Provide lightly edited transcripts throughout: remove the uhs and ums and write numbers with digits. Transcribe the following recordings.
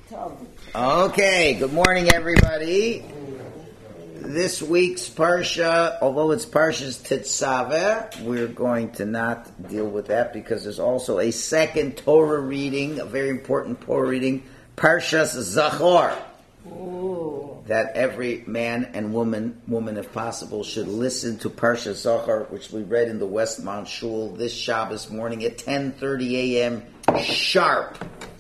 Okay, good morning, everybody. This week's Parsha, although it's Parsha's Tetzaveh, we're going to not deal with that because there's also a second Torah reading, a very important Torah reading, Parshas Zachor. Ooh. That every man and woman if possible, should listen to Parshas Zachor, which we read in the Westmount Shul this Shabbos morning at 10:30 a.m. sharp.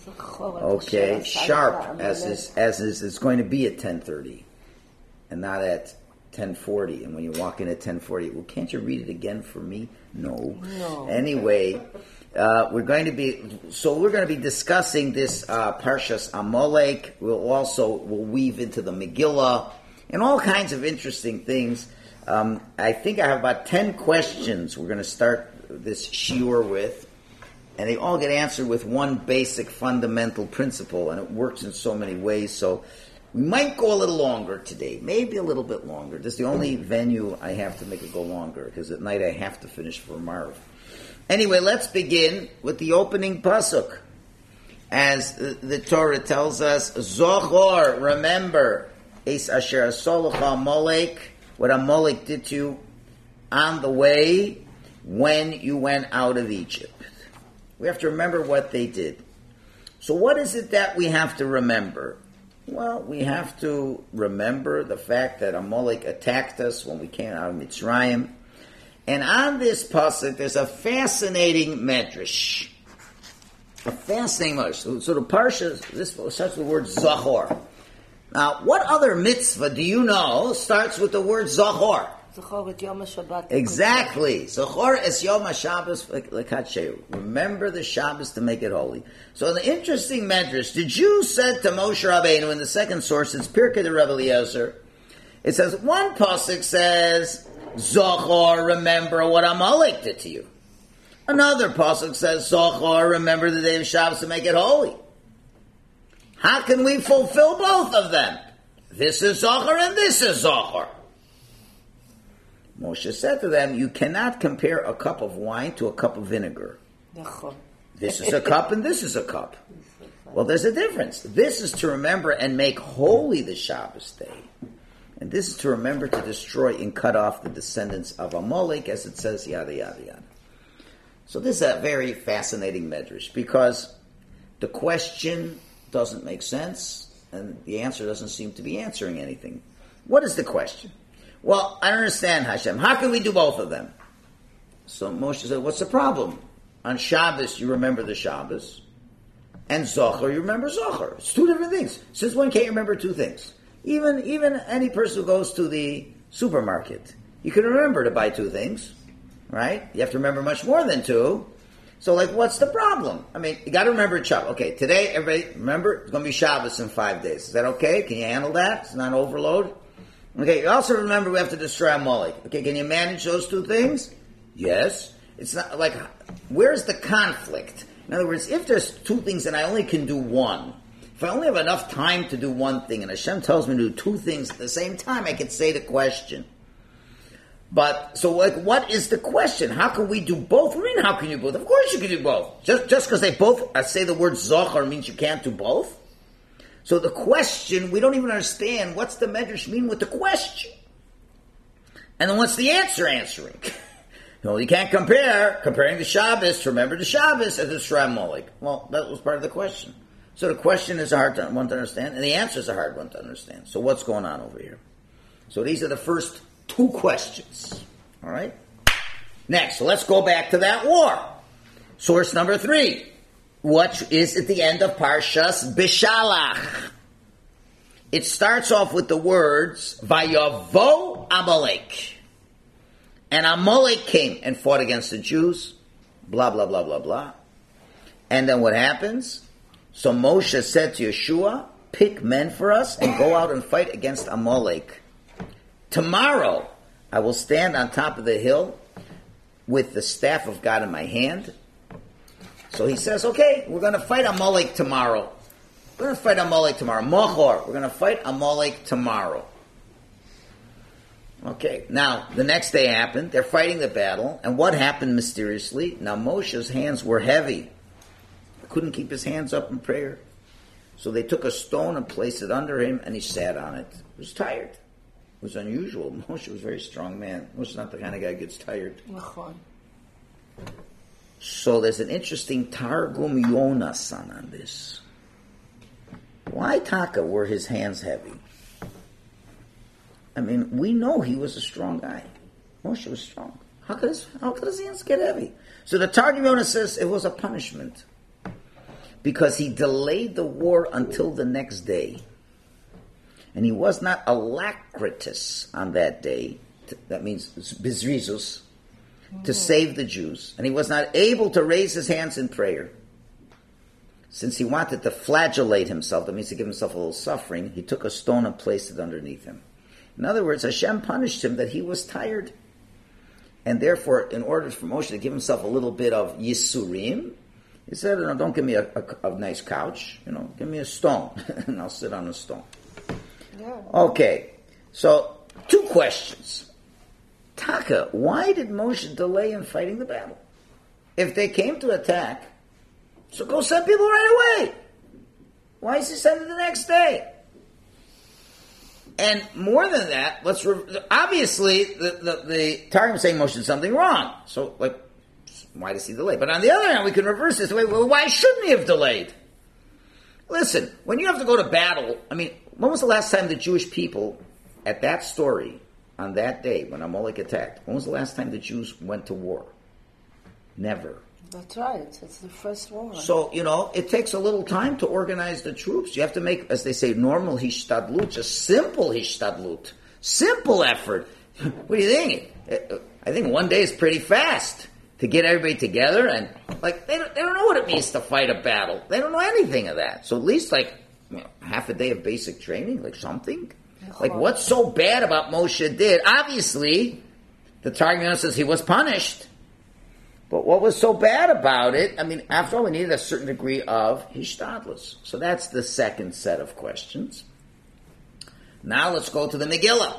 Okay, sharp, as is it's going to be at 10:30, and not at 10:40. And when you walk in at 10:40, well, can't you read it again for me? No. Anyway, we're going to be discussing this Parshas Amalek. We'll weave into the Megillah and all kinds of interesting things. I think I have about 10 questions we're going to start this shiur with. And they all get answered with one basic fundamental principle, and it works in so many ways. So we might go a little longer today, maybe a little bit longer. This is the only venue I have to make it go longer, because at night I have to finish for Marv. Anyway, let's begin with the opening pasuk. As the Torah tells us, Zochor, remember, Es asher asolacha Amalek, what Amalek did to you on the way when you went out of Egypt. We have to remember what they did. So what is it that we have to remember? Well, we have to remember the fact that Amalek attacked us when we came out of Mitzrayim. And on this pasuk, there's a fascinating medrash. So the parsha, this starts with the word Zachor. Now, what other mitzvah do you know starts with the word Zachor? Exactly. Zachor es Yom HaShabbos l'kadsheu. Remember the Shabbos to make it holy. So the interesting medrash, the Jews said to Moshe Rabbeinu in the second source, it's Pirkei de Rebbe Eliezer. It says, one pasuk says, Zachor, remember what Amalek did to you. Another pasuk says, Zachor, remember the day of Shabbos to make it holy. How can we fulfill both of them? This is Zachor and this is Zachor. Moshe said to them, you cannot compare a cup of wine to a cup of vinegar. This is a cup and this is a cup. Well, there's a difference. This is to remember and make holy the Shabbos day. And this is to remember to destroy and cut off the descendants of Amalek, as it says, yada, yada, yada. So this is a very fascinating medrash, because the question doesn't make sense, and the answer doesn't seem to be answering anything. What is the question? Well, I don't understand, Hashem. How can we do both of them? So Moshe said, what's the problem? On Shabbos, you remember the Shabbos. And Zachor, you remember Zachor. It's two different things. Since when can't you remember two things? Even any person who goes to the supermarket, you can remember to buy two things, right? You have to remember much more than two. So, what's the problem? I mean, you got to remember Shabbos. Okay, today, everybody, remember, it's going to be Shabbos in 5 days. Is that okay? Can you handle that? It's not overload? Okay, you also remember we have to destroy Amalek. Okay, can you manage those two things? Yes. It's not where's the conflict? In other words, if there's two things and I only can do one, if I only have enough time to do one thing and Hashem tells me to do two things at the same time, I can say the question. But, so what is the question? How can we do both? What do you mean, how can you do both? Of course you can do both. Just because they both say the word Zachor means you can't do both? So the question, we don't even understand what's the medrash mean with the question. And then what's the answering? You can't comparing the Shabbos to remember the Shabbos as the Shra Amalek. Well, that was part of the question. So the question is a hard one to understand, and the answer is a hard one to understand. So what's going on over here? So these are the first two questions. All right? Next, so let's go back to that war. Source number 3. What is at the end of Parshas Bishalach? It starts off with the words, Vayavo Amalek. And Amalek came and fought against the Jews, blah, blah, blah, blah, blah. And then what happens? So Moshe said to Yeshua, pick men for us and go out and fight against Amalek. Tomorrow, I will stand on top of the hill with the staff of God in my hand. So he says, okay, we're going to fight Amalek tomorrow. We're going to fight Amalek tomorrow. Mochor, we're going to fight Amalek tomorrow. Okay, now, the next day happened. They're fighting the battle. And what happened mysteriously? Now, Moshe's hands were heavy. He couldn't keep his hands up in prayer. So they took a stone and placed it under him, and he sat on it. He was tired. It was unusual. Moshe was a very strong man. Moshe's not the kind of guy who gets tired. So there's an interesting Targum Yonasan on this. Why Taka were his hands heavy? I mean, we know he was a strong guy. Moshe was strong. How could his hands get heavy? So the Targum Yonah says it was a punishment because he delayed the war until the next day. And he was not alacritus on that day. That means bizrizus, to save the Jews. And he was not able to raise his hands in prayer. Since he wanted to flagellate himself, that means to give himself a little suffering, he took a stone and placed it underneath him. In other words, Hashem punished him that he was tired. And therefore, in order for Moshe to give himself a little bit of yisurim, he said, no, don't give me a nice couch, give me a stone, and I'll sit on a stone. Yeah. Okay, so 2 questions. Taka, why did Moshe delay in fighting the battle? If they came to attack, so go send people right away. Why is he sending the next day? And more than that, obviously the Targum is saying Moshe did something wrong. So, why does he delay? But on the other hand, we can reverse this. Well, why shouldn't he have delayed? Listen, when you have to go to battle, when was the last time the Jewish people, at that story, on that day when Amalek attacked, when was the last time the Jews went to war? Never. That's right. It's the first war. So, it takes a little time to organize the troops. You have to make, as they say, normal hishtadlut, just simple hishtadlut. Simple effort. What do you think? I think one day is pretty fast to get everybody together and, they don't know what it means to fight a battle. They don't know anything of that. So at least, half a day of basic training, something. What's so bad about Moshe did? Obviously, the Targum says he was punished. But what was so bad about it? After all, we needed a certain degree of hishtadlus. So that's the second set of questions. Now let's go to the Megillah.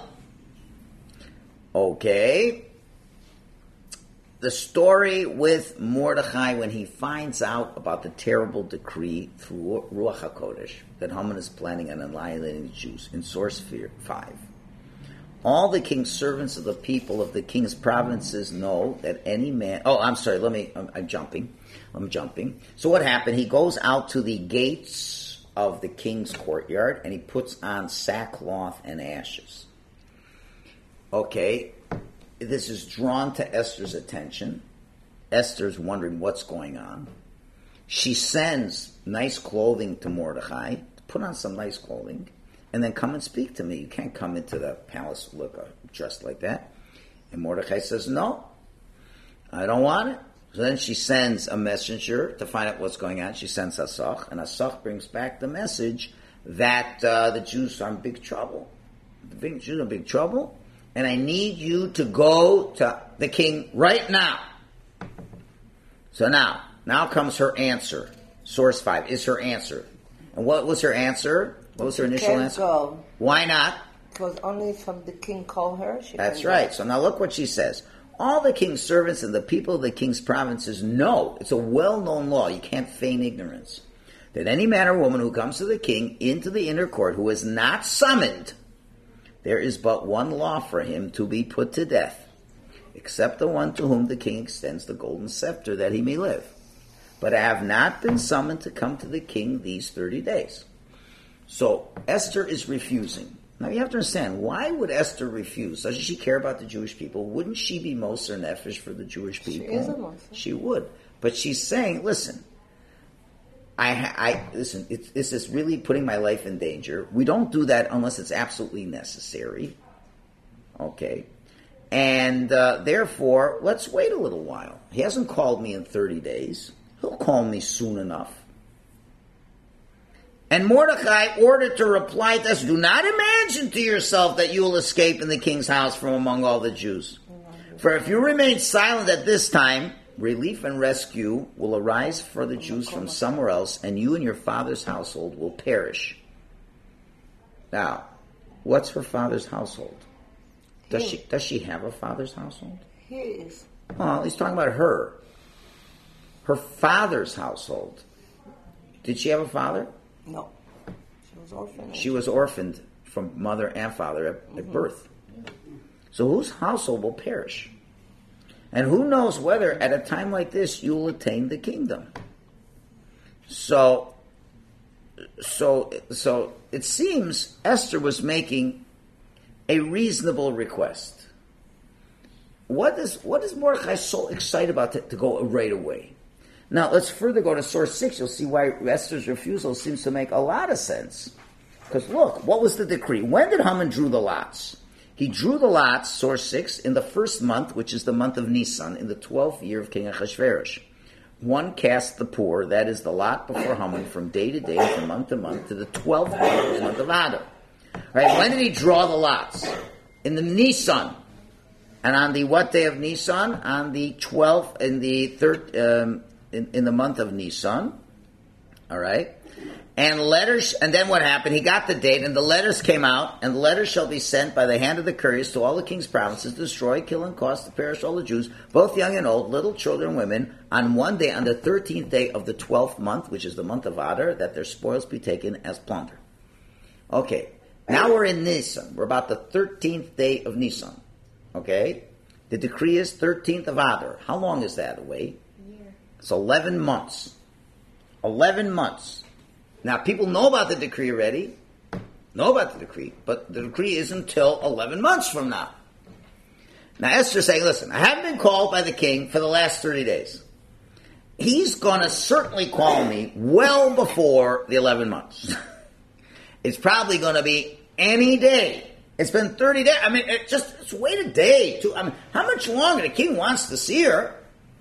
Okay. The story with Mordechai when he finds out about the terrible decree through Ruach HaKodesh that Haman is planning on annihilating the Jews in source 5. All the king's servants of the people of the king's provinces know that any man... Oh, I'm sorry, I'm jumping. So what happened? He goes out to the gates of the king's courtyard and he puts on sackcloth and ashes. Okay, this is drawn to Esther's attention. Esther's wondering what's going on. She sends nice clothing to Mordechai. Put on some nice clothing. And then come and speak to me. You can't come into the palace dressed like that. And Mordechai says, no, I don't want it. So then she sends a messenger to find out what's going on. She sends Asach, and Asach brings back the message that the Jews are in big trouble. The Jews are in big trouble, and I need you to go to the king right now. So now comes her answer. Source 5 is her answer. And what was her answer? What was her initial answer? Go. Why not? Because only from the king called her. That's right. Go. So now look what she says. All the king's servants and the people of the king's provinces know, it's a well-known law, you can't feign ignorance, that any man or woman who comes to the king into the inner court who is not summoned, there is but one law for him to be put to death, except the one to whom the king extends the golden scepter that he may live. But I have not been summoned to come to the king these 30 days. So Esther is refusing. Now you have to understand, why would Esther refuse? Doesn't she care about the Jewish people? Wouldn't she be Moser Nefesh for the Jewish people? She is a Moser. She would. But she's saying, listen, listen, this is really putting my life in danger. We don't do that unless it's absolutely necessary. Okay. And therefore, let's wait a little while. He hasn't called me in 30 days. He'll call me soon enough. And Mordechai ordered to reply to us, do not imagine to yourself that you will escape in the king's house from among all the Jews. For if you remain silent at this time, relief and rescue will arise for the Jews from somewhere else, and you and your father's household will perish. Now, what's her father's household? Does she have a father's household? His. Well, he's talking about her. Her father's household. Did she have a father? No. She was orphaned from mother and father at birth. So whose household will perish? And who knows whether at a time like this you will attain the kingdom? So it seems Esther was making a reasonable request. What is Mordechai so excited about to go right away? Now, let's further go to source 6. You'll see why Esther's refusal seems to make a lot of sense. Because look, what was the decree? When did Haman drew the lots? He drew the lots, source 6, in the first month, which is the month of Nisan, in the 12th year of King Ahasuerus. One cast the poor, that is the lot before Haman, from day to day, from month to month, to the 12th month, the month of Adar. Right? When did he draw the lots? In the Nisan. And on the what day of Nisan? On the 12th, in the third, in the month of Nisan. All right? And letters, and then what happened? He got the date, and the letters came out, and the letters shall be sent by the hand of the couriers to all the king's provinces, to destroy, kill, and cause to perish all the Jews, both young and old, little children and women, on one day, on the 13th day of the 12th month, which is the month of Adar, that their spoils be taken as plunder. Okay, now we're in Nisan. We're about the 13th day of Nisan. Okay? The decree is 13th of Adar. How long is that away? A year. It's 11 months. 11 months. Now, people know about the decree already, but the decree isn't until 11 months from now. Now, Esther's saying, listen, I haven't been called by the king for the last 30 days. He's going to certainly call me well before the 11 months. It's probably going to be any day. It's been 30 days. I mean, it's wait a day. I mean, how much longer? The king wants to see her.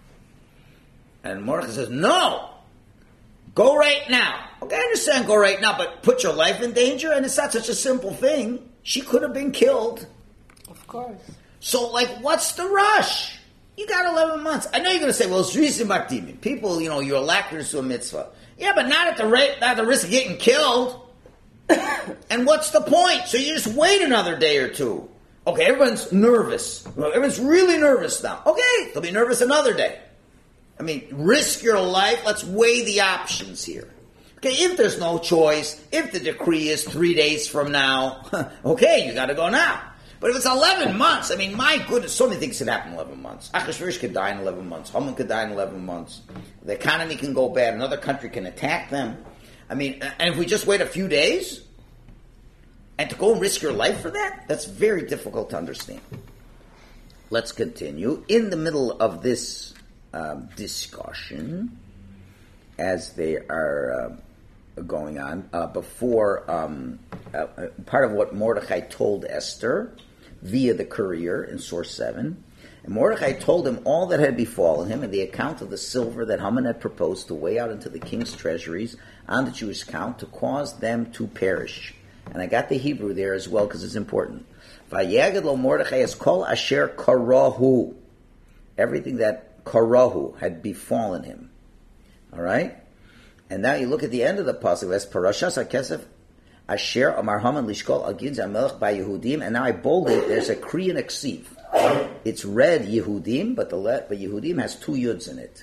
And Mordechai says, no. Go right now. Okay, I understand go right now, but put your life in danger? And it's not such a simple thing. She could have been killed. Of course. So, what's the rush? You got 11 months. I know you're going to say, well, it's Rizim Makdimim. People, you're lactors to a mitzvah. Yeah, but not at the risk of getting killed. And what's the point? So you just wait another day or two. Okay, everyone's nervous. Everyone's really nervous now. Okay, they'll be nervous another day. I mean, risk your life. Let's weigh the options here. Okay, if there's no choice, if the decree is 3 days from now, okay, you got to go now. But if it's 11 months, I mean, my goodness, so many things can happen in 11 months. Achashverosh could die in 11 months. Haman could die in 11 months. The economy can go bad. Another country can attack them. I mean, and if we just wait a few days, and to go and risk your life for that, that's very difficult to understand. Let's continue. In the middle of this discussion, as they are going on, before part of what Mordechai told Esther via the courier in source 7, and Mordechai told him all that had befallen him and the account of the silver that Haman had proposed to weigh out into the king's treasuries on the Jewish count to cause them to perish. And I got the Hebrew there as well because it's important. Vayagad lo Mordechai es kol asher karahu. Everything that karahu had befallen him. All right? And now you look at the end of the pasuk. As parashas hakesef asher amar Haman lishkol agin zamelech by Yehudim. And now I bolded. There's a kri and a ksiv. It's read Yehudim, but Yehudim has 2 yuds in it.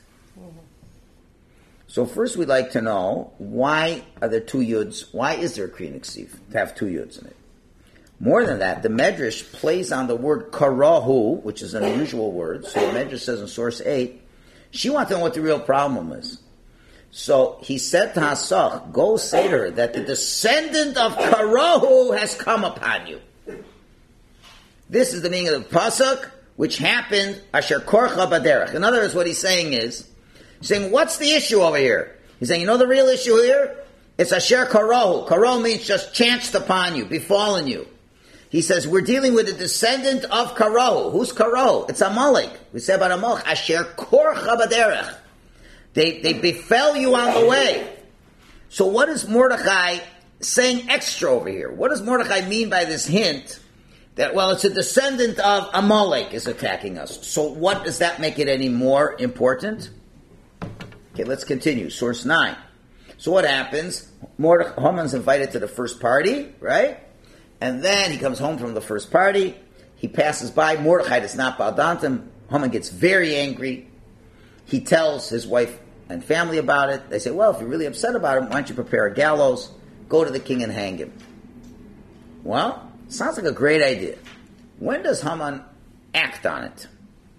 So first we'd like to know, why are there 2 yuds? Why is there a kri and a ksiv to have 2 yuds in it? More than that, the Medrash plays on the word karahu, which is an unusual word. So the Medrash says in source 8, she wants to know what the real problem is. So he said to Hasach, go say to her that the descendant of Karahu has come upon you. This is the meaning of the pasuk, which happened, Asher Korcha Baderech. In other words, what he's saying is, he's saying, what's the issue over here? He's saying, the real issue here? It's Asher Karahu. Karahu means just chanced upon you, befallen you. He says, we're dealing with a descendant of Karahu. Who's Karahu? It's Amalek. We say about Amalek, Asher Korcha Baderech. They befell you on the way. So what is Mordechai saying extra over here? What does Mordechai mean by this hint that, it's a descendant of Amalek is attacking us? So what does that make it any more important? Okay, let's continue. Source 9. So what happens? Haman's invited to the first party, right? And then he comes home from the first party. He passes by. Mordechai does not bow down to him. Haman gets very angry. He tells his wife and family about it. They say, well, if you're really upset about him, why don't you prepare a gallows? go to the king and hang him. Well, sounds like a great idea. When does Haman act on it?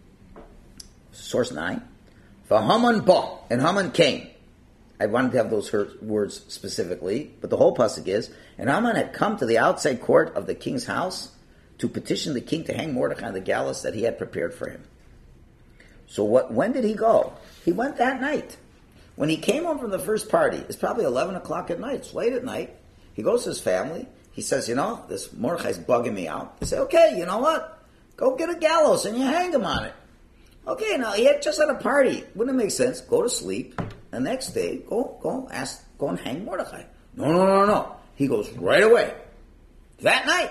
Source 9. Haman ba, and Haman came. I wanted to have those words specifically, but the whole pasuk is, and Haman had come to the outside court of the king's house to petition the king to hang Mordechai on the gallows that he had prepared for him. So when did he go? He went that night. When he came home from the first party, it's probably 11 o'clock at night, it's late at night, he goes to his family, he says, this Mordechai's bugging me out. They say, okay, you know what? Go get a gallows and you hang him on it. Okay, now he had just had a party. Wouldn't it make sense? Go to sleep. The next day, go and hang Mordechai. No. He goes right away. That night.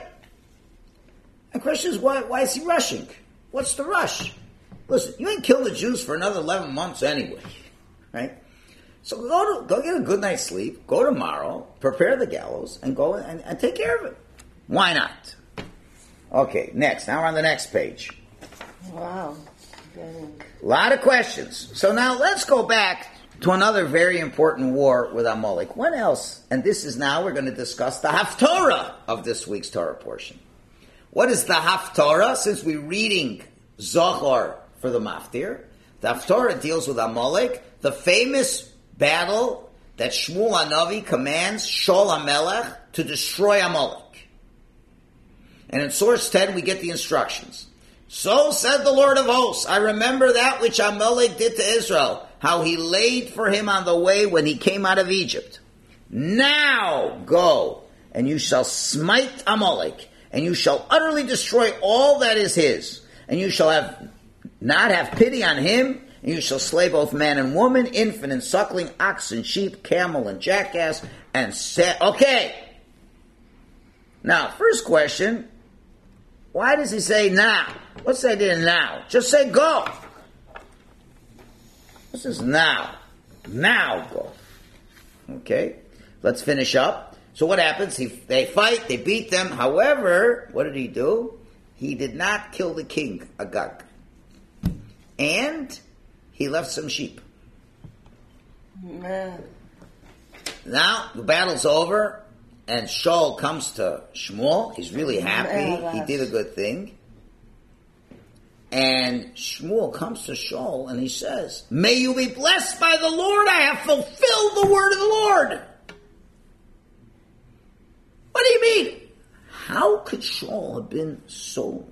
And question is, why is he rushing? What's the rush? Listen, you ain't killed the Jews for another 11 months anyway. Right? So go get a good night's sleep, go tomorrow, prepare the gallows, and go and take care of it. Why not? Okay, next. Now we're on the next page. Wow. A lot of questions. So now let's go back to another very important war with Amalek. When else? And this is now we're going to discuss the Haftorah of this week's Torah portion. What is the Haftorah? Since we're reading Zohar for the Maftir, the Haftorah deals with Amalek, the famous battle that Shmuel HaNavi commands Shaul HaMelech to destroy Amalek. And in source 10 we get the instructions. So said the Lord of hosts, I remember that which Amalek did to Israel, how he laid for him on the way when he came out of Egypt. Now go, and you shall smite Amalek, and you shall utterly destroy all that is his, and you shall not have pity on him, and you shall slay both man and woman, infant and suckling, ox and sheep, camel and jackass, and okay. Now, first question, why does he say now? What's the idea now? Just say go. This is now. Now go. Okay, let's finish up. So what happens? They fight, they beat them. However, what did he do? He did not kill the king, Agag. And he left some sheep. Now the battle's over, and Shaul comes to Shmuel. He's really happy. He did a good thing. And Shmuel comes to Shaul and he says, may you be blessed by the Lord. I have fulfilled the word of the Lord. What do you mean? How could Shaul have been so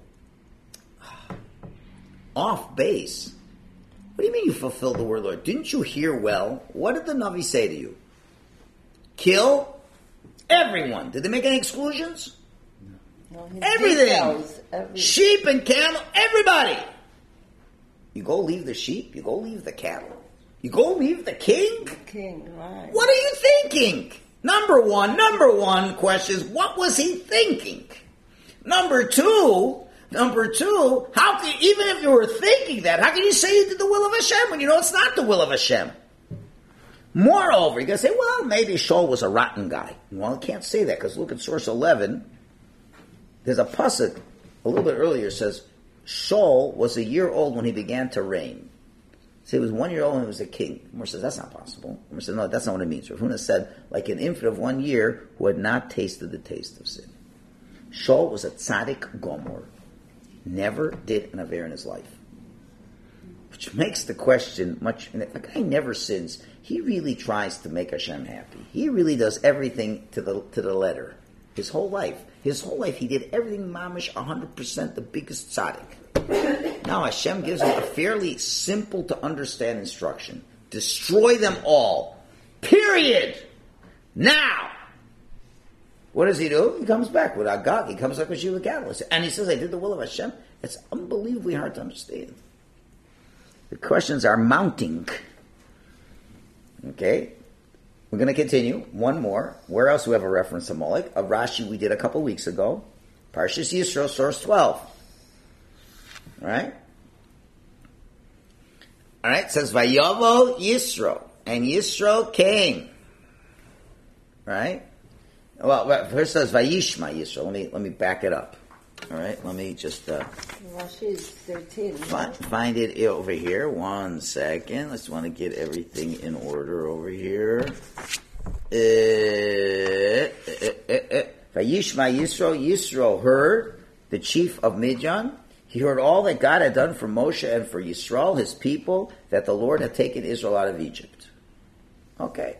off base? What do you mean you fulfilled the word of the Lord? Didn't you hear well? What did the Navi say to you? Kill everyone. Did they make any exclusions? No, everything. Sheep and cattle, everybody. You go leave the sheep, you go leave the cattle. You go leave the king? The king, right. What are you thinking? Number one question is, what was he thinking? Number two, how can, even if you were thinking that, how can you say you did the will of Hashem when you know it's not the will of Hashem? Moreover, you're going to say, well, maybe Shaul was a rotten guy. Well, I can't say that, because look at source 11. There's a pasuk a little bit earlier says, Shaul was a year old when he began to reign. So he was 1 year old when he was a king. Umar says, that's not possible. Umar says, no, that's not what it means. Rav Huna said, like an infant of 1 year who had not tasted the taste of sin. Shaul was a tzaddik gomor. Never did an aver in his life. Which makes the question much... The guy never sins. He really tries to make Hashem happy. He really does everything to the letter. His whole life, he did everything mamish 100%, the biggest tzaddik. Now Hashem gives him a fairly simple to understand instruction. Destroy them all. Period. Now. What does he do? He comes back with Agag. He comes back with Sheila Catalyst. And he says, I did the will of Hashem. It's unbelievably hard to understand. The questions are mounting. Okay. We're going to continue. One more. Where else do we have a reference to Molech? A Rashi we did a couple weeks ago. Parshas Yisro, source 12. All right? All right, it says, Vayavo Yisro. And Yisro came. Right? Well, first it says, Vayishma Yisro. Let me back it up. All right, let me just... Rashi is 13. Find it over here. 1 second. Let's want to get everything in order over here. Vayishma Yisro heard, the chief of Midian, he heard all that God had done for Moshe and for Yisrael, his people, that the Lord had taken Israel out of Egypt. Okay.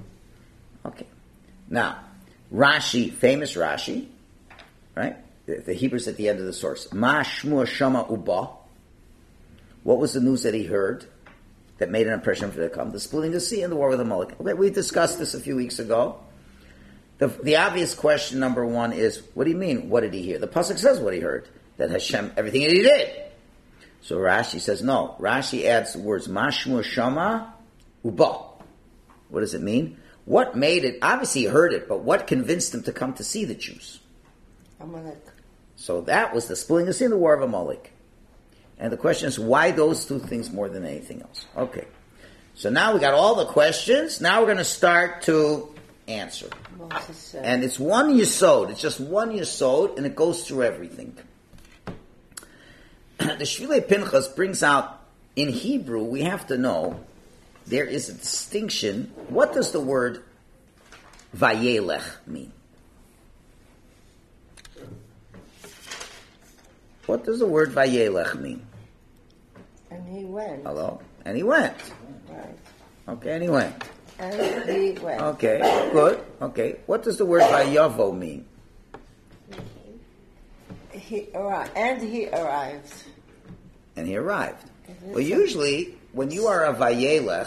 Now, Rashi, famous Rashi, right? The Hebrews at the end of the source. Ma shmua shama uba. What was the news that he heard that made an impression for the come? The splitting the sea and the war with Amalek. Okay, we discussed this a few weeks ago. The obvious question, number one, is, what do you mean, what did he hear? The Pasuk says what he heard, that Hashem, everything that he did. So Rashi says no. Rashi adds the words, Ma shmua shama uba. What does it mean? What made it? Obviously he heard it, but what convinced him to come to see the Jews? Amalek. So that was the splitting the sea and the war of Amalek. And the question is, why those two things more than anything else? Okay. So now we got all the questions. Now we're going to start to answer. And it's one yesod. It's just one yesod, and it goes through everything. The Shvilei Pinchas brings out, in Hebrew, we have to know, there is a distinction. What does the word vayelech mean? What does the word vayelech mean? And he went. Hello? And he went. Right. Okay, and he went. And he went. Okay, good. Okay, what does the word vayavo mean? He arrived. And he arrived. And he arrived. Well, usually, when you are a vayelech,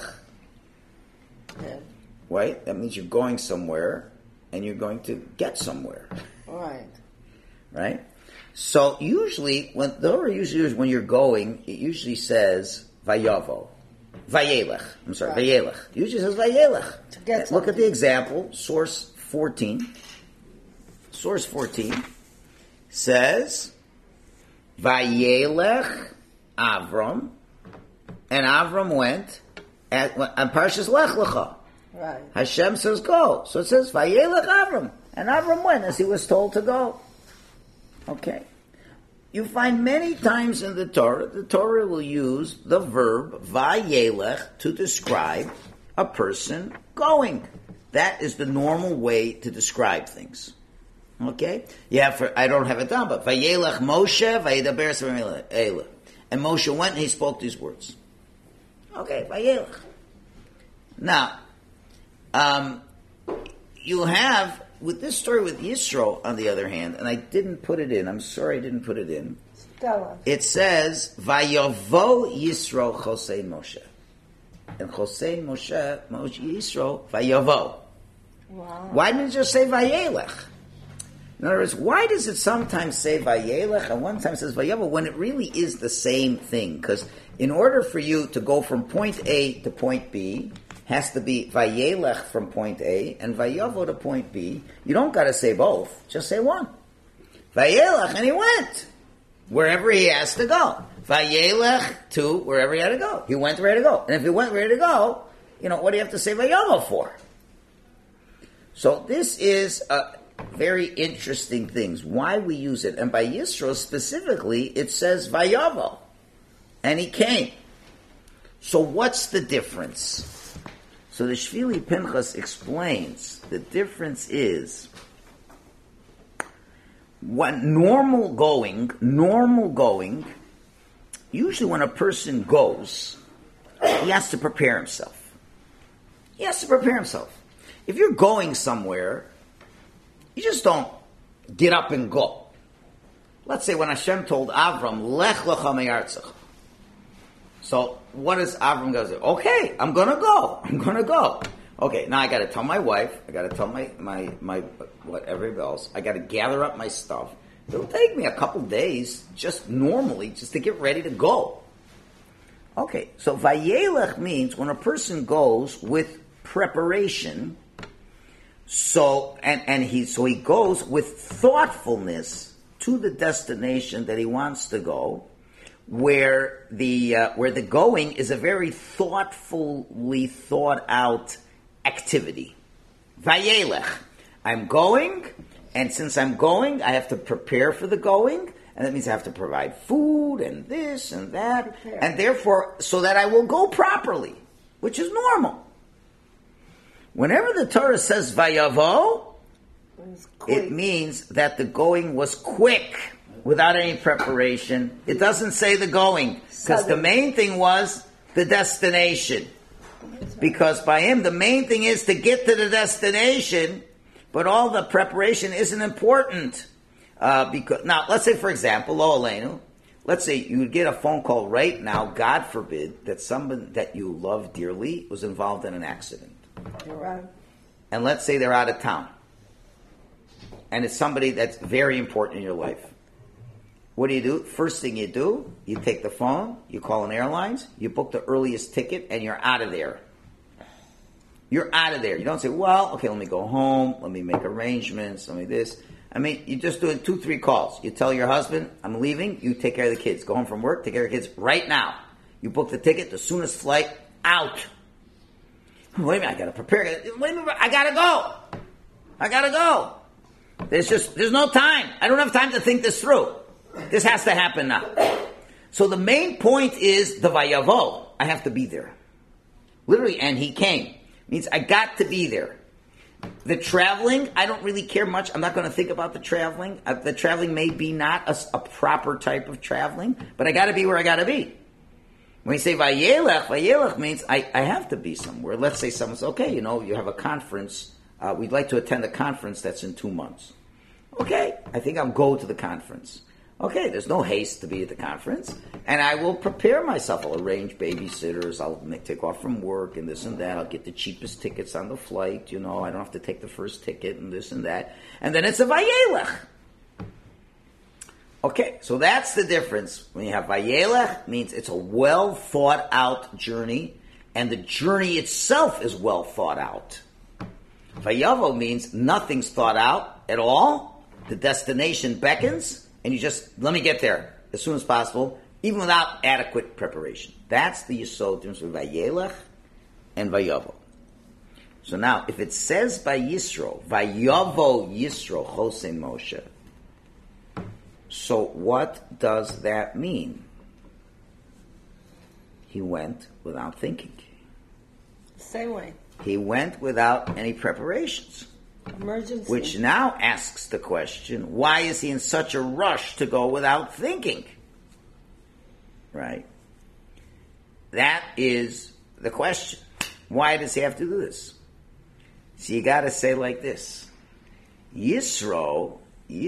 right, that means you're going somewhere, and you're going to get somewhere. Right. Right? So usually, when you're going, it usually says vayavo. Vayelech. I'm sorry, right. Vayelech. It usually says vayelech. Look at the example, source 14. Source 14 says, Vayelech Avram, and Avram went on Parshas Lech Lecha. Right. Hashem says go. So it says Vayelech Avram, and Avram went as he was told to go. Okay. You find many times in the Torah will use the verb vayelech to describe a person going. That is the normal way to describe things. Okay? Yeah, I don't have it down, but vayelech Moshe, vayedaber Elah. And Moshe went and he spoke these words. Okay, vayelech. Now, you have, with this story with Yisro, on the other hand, and I didn't put it in, I'm sorry I didn't put it in. It says, Vayavo Yisro Chosein Moshe. And Chosein Moshe Yisro, Vayavo. Wow. Why didn't it just say Vayelech? In other words, why does it sometimes say Vayelech and one time it says Vayavo when it really is the same thing? Because in order for you to go from point A to point B, has to be Vayelech from point A and Vayavo to point B. You don't got to say both. Just say one. Vayelech, and he went wherever he has to go. Vayelech to wherever he had to go. He went where he had to go. And if he went where he had to go, what do you have to say Vayavo for? So this is a very interesting things. Why we use it. And by Yisro specifically, it says Vayavo. And he came. So what's the difference? So the Shvilei Pinchas explains the difference is when normal going, usually when a person goes, he has to prepare himself. If you're going somewhere, you just don't get up and go. Let's say when Hashem told Avram, Lech lecha me'artzecha. So what does Avram go say? Okay, I'm gonna go. Okay, now I gotta tell my wife, I gotta tell my whatever else, I gotta gather up my stuff. It'll take me a couple days, just to get ready to go. Okay, so Vayelech means when a person goes with preparation, so he goes with thoughtfulness to the destination that he wants to go, where the going is a very thoughtfully thought out activity. Vayelech. I'm going, and since I'm going, I have to prepare for the going, and that means I have to provide food and this and that, and therefore, so that I will go properly, which is normal. Whenever the Torah says vayavo, it means that the going was quick, without any preparation. It doesn't say the going, because the main thing was the destination. Because by him, the main thing is to get to the destination, but all the preparation isn't important. Because now, let's say, for example, lo aleinu, let's say you would get a phone call right now, God forbid, that someone that you love dearly was involved in an accident. Right. And let's say they're out of town. And it's somebody that's very important in your life. What do? First thing you do, you take the phone, you call an airlines, you book the earliest ticket, and you're out of there. You're out of there. You don't say, well, okay, let me go home, let me make arrangements, let me this. I mean, you just do it 2-3 calls. You tell your husband, I'm leaving, you take care of the kids. Go home from work, take care of the kids right now. You book the ticket, the soonest flight, out. Wait a minute, I gotta prepare. Wait a minute, I gotta go. There's no time. I don't have time to think this through. This has to happen now. So the main point is the vayavo. I have to be there. Literally, and he came. Means I got to be there. The traveling, I don't really care much. I'm not going to think about the traveling. The traveling may be not a proper type of traveling, but I got to be where I got to be. When you say vayelech means I have to be somewhere. Let's say someone says, okay, you have a conference. We'd like to attend a conference that's in 2 months. Okay, I think I'll go to the conference. Okay, there's no haste to be at the conference, and I will prepare myself. I'll arrange babysitters, I'll take off from work and this and that. I'll get the cheapest tickets on the flight, I don't have to take the first ticket and this and that. And then it's a vayelech. Okay, so that's the difference. When you have vayelech, means it's a well thought out journey, and the journey itself is well thought out. Vayavo means nothing's thought out at all. The destination beckons, and you just, let me get there as soon as possible, even without adequate preparation. That's the yesod difference between vayelech and vayavo. So now, if it says by Yisro, vayavo Yisro chosein Moshe, so what does that mean? He went without thinking. Same way. He went without any preparations. Emergency. Which now asks the question, why is he in such a rush to go without thinking? Right? That is the question. Why does he have to do this? So you got to say like this. Yisro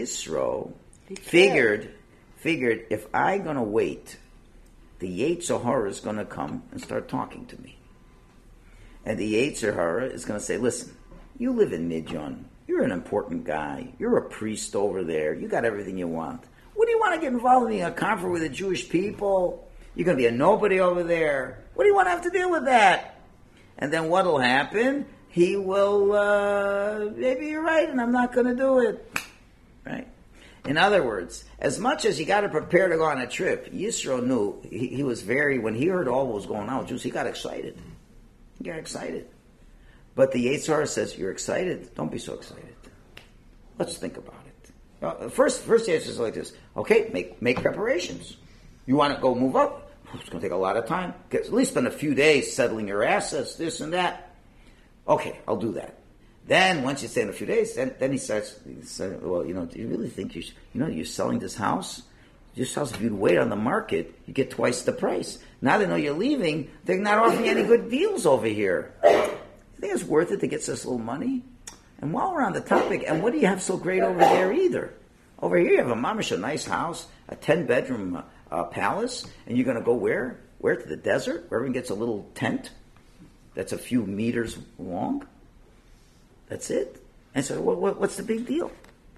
figured if I'm going to wait, the Yetzer Hara is going to come and start talking to me. And the Yetzer Hara is going to say, listen, you live in Midyan. You're an important guy. You're a priest over there. You got everything you want. What do you want to get involved in a conference with the Jewish people? You're going to be a nobody over there. What do you want to have to deal with that? And then what will happen? He will, maybe you're right and I'm not going to do it. Right? In other words, as much as you got to prepare to go on a trip, Yisro knew, he was when he heard all what was going on with Jews, he got excited. But the Yetzer Hara says, you're excited? Don't be so excited. Let's think about it. First the answer is like this. Okay, make preparations. You want to go move up? It's going to take a lot of time. At least spend a few days settling your assets, this and that. Okay, I'll do that. Then, once you stay in a few days, then he starts saying, well, do you really think you're selling this house? This house, if you'd wait on the market, you get twice the price. Now they know you're leaving, they're not offering any good deals over here. You think it's worth it to get this little money? And while we're on the topic, and what do you have so great over there either? Over here you have a mamish, a nice house, a 10-bedroom palace, and you're going to go where? Where? To the desert? Where everyone gets a little tent that's a few meters long? That's it. And so what's the big deal?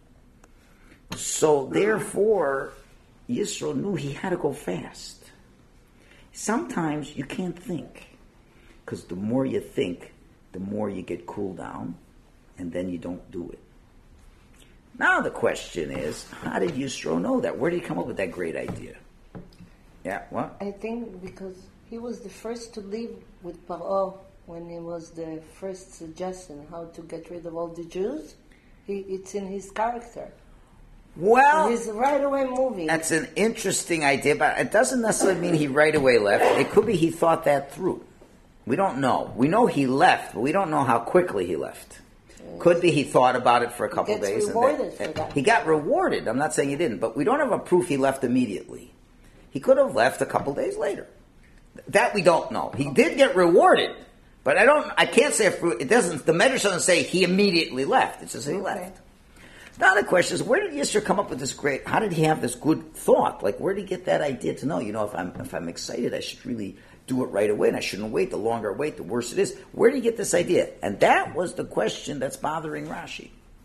So therefore, Yisro knew he had to go fast. Sometimes you can't think, because the more you think, the more you get cooled down, and then you don't do it. Now the question is, how did Yisro know that? Where did he come up with that great idea? Yeah, what? I think because he was the first to leave with Paro when it was the first suggestion how to get rid of all the Jews. It's in his character. Well, he's right away moving. That's an interesting idea, but it doesn't necessarily mean he right away left. It could be he thought that through. We don't know. We know he left, but we don't know how quickly he left. Could be he thought about it for a couple of days. Rewarded for that. He got rewarded. I'm not saying he didn't, but we don't have a proof he left immediately. He could have left a couple days later. That we don't know. He did get rewarded, but I can't say if it doesn't. The Medrash doesn't say he immediately left. It says he left. Now the question is, where did Yisro come up with this great? How did he have this good thought? Like, where did he get that idea to know? If I'm excited, I should really do it right away, and I shouldn't wait. The longer I wait, the worse it is. Where did he get this idea? And that was the question that's bothering Rashi.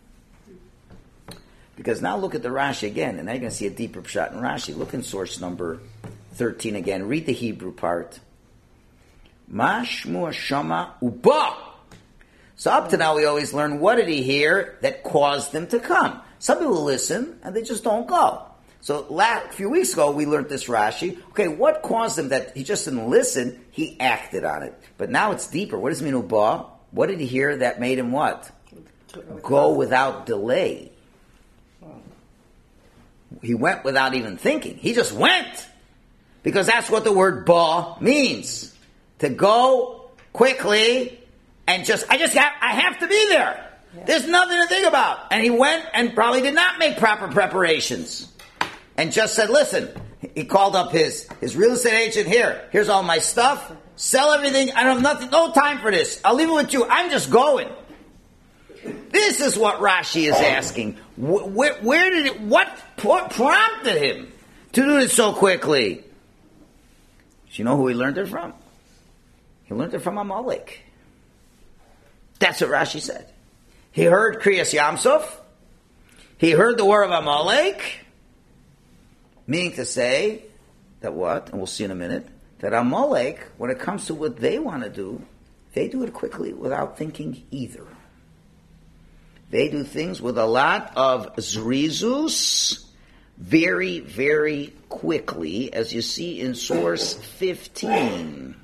Because now look at the Rashi again, and now you're going to see a deeper pshat in Rashi. Look in source number 13 again. Read the Hebrew part. Mashmu Shama Uba. So up to now we always learn, what did he hear that caused them to come? Some people listen, and they just don't go. So a few weeks ago, we learned this Rashi. Okay, what caused him that he just didn't listen? He acted on it. But now it's deeper. What does it mean, Uba? What did he hear that made him what? Go without delay. He went without even thinking. He just went. Because that's what the word ba means. To go quickly and I have to be there. Yeah. There's nothing to think about. And he went and probably did not make proper preparations. And just said, listen, he called up his real estate agent. Here's all my stuff. Sell everything. I don't have no time for this. I'll leave it with you. I'm just going. This is what Rashi is asking. What prompted him to do this so quickly? Do you know who he learned it from? He learned it from Amalek. That's what Rashi said. He heard Kriyas Yamsuf. He heard the word of Amalek. Meaning to say that what? And we'll see in a minute. That Amalek, when it comes to what they want to do, they do it quickly without thinking either. They do things with a lot of zrizus, very, very quickly, as you see in source 15.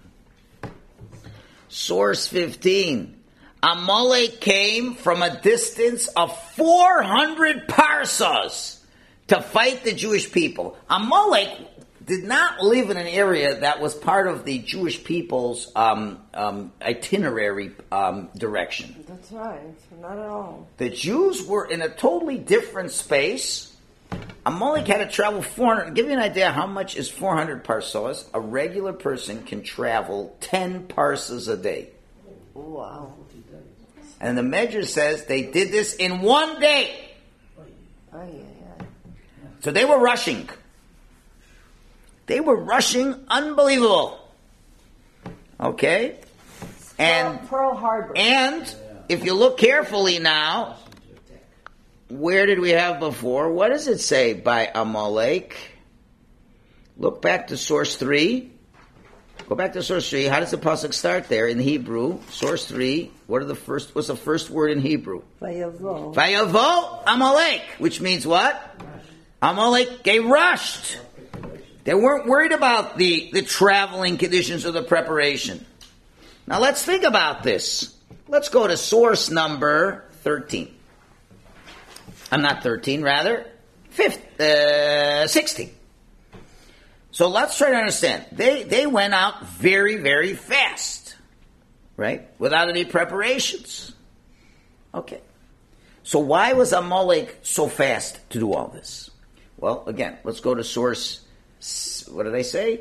Source 15. Amalek came from a distance of 400 parsas to fight the Jewish people. Amalek did not live in an area that was part of the Jewish people's itinerary direction. That's right. Not at all. The Jews were in a totally different space. Amalek had to travel 400. Give you an idea how much is 400 parsos. A regular person can travel 10 parsas a day. Wow. And the Medrash says they did this in one day. So they were rushing. They were rushing, unbelievable. Okay? And Pearl Harbor. And if you look carefully now, where did we have before? What does it say by Amalek? Look back to source 3. Go back to source 3. How does the pasuk start there in Hebrew? Source 3. What's the first word in Hebrew? Vayavo. Vayavo Amalek, which means what? Amalek, they rushed. They weren't worried about the traveling conditions or the preparation. Now let's think about this. Let's go to source number 13. I'm not 13, rather 16. So let's try to understand. They went out very, very fast, right? Without any preparations. Okay. So why was Amalek so fast to do all this? Well, again, let's go to source, what did I say?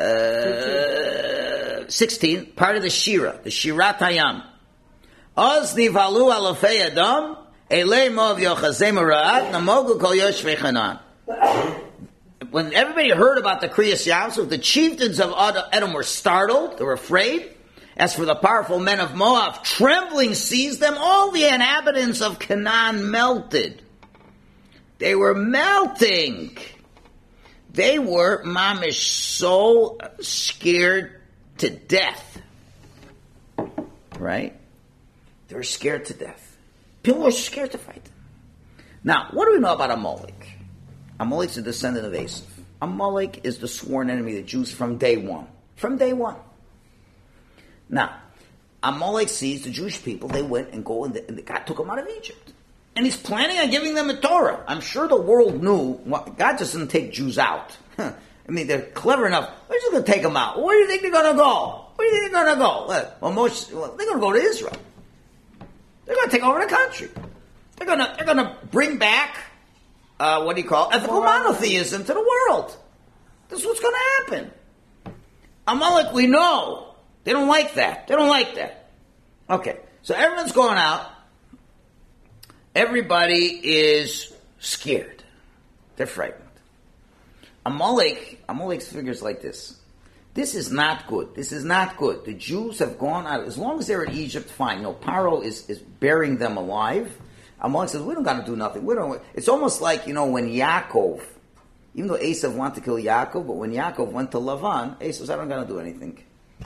16, part of the Shira, the Shirat Hayam. Oz nivalu alofei Adam, elei mov yochazei mura'at, namogu kol yoshvei Chanan. When everybody heard about the Kriyas Yamsuf, the chieftains of Edom were startled, they were afraid. As for the powerful men of Moab, trembling seized them. All the inhabitants of Canaan melted. They were melting. They were, mamish, so scared to death. Right? They were scared to death. People were scared to fight them. Now, what do we know about Amalek? Amalek's a descendant of Esav. Amalek is the sworn enemy of the Jews from day one. From day one. Now, Amalek sees the Jewish people, they went and God took them out of Egypt. And he's planning on giving them a Torah. I'm sure the world knew, God just didn't take Jews out. I mean, they're clever enough. We're just going to take them out. Where do you think they're going to go? Where are they going to go? Well, Moshe, they're going to go to Israel. They're going to take over the country. They're going to bring back ethical monotheism to the world. This is what's going to happen. Amalek, we know. They don't like that. Okay, so everyone's going out. Everybody is scared. They're frightened. Amalek figures like this. This is not good. The Jews have gone out. As long as they're in Egypt, fine. Paro is burying them alive. Amalek says, we don't got to do nothing. It's almost like, when Yaakov, even though Esav wanted to kill Yaakov, but when Yaakov went to Lavan, Esav said, I don't got to do anything.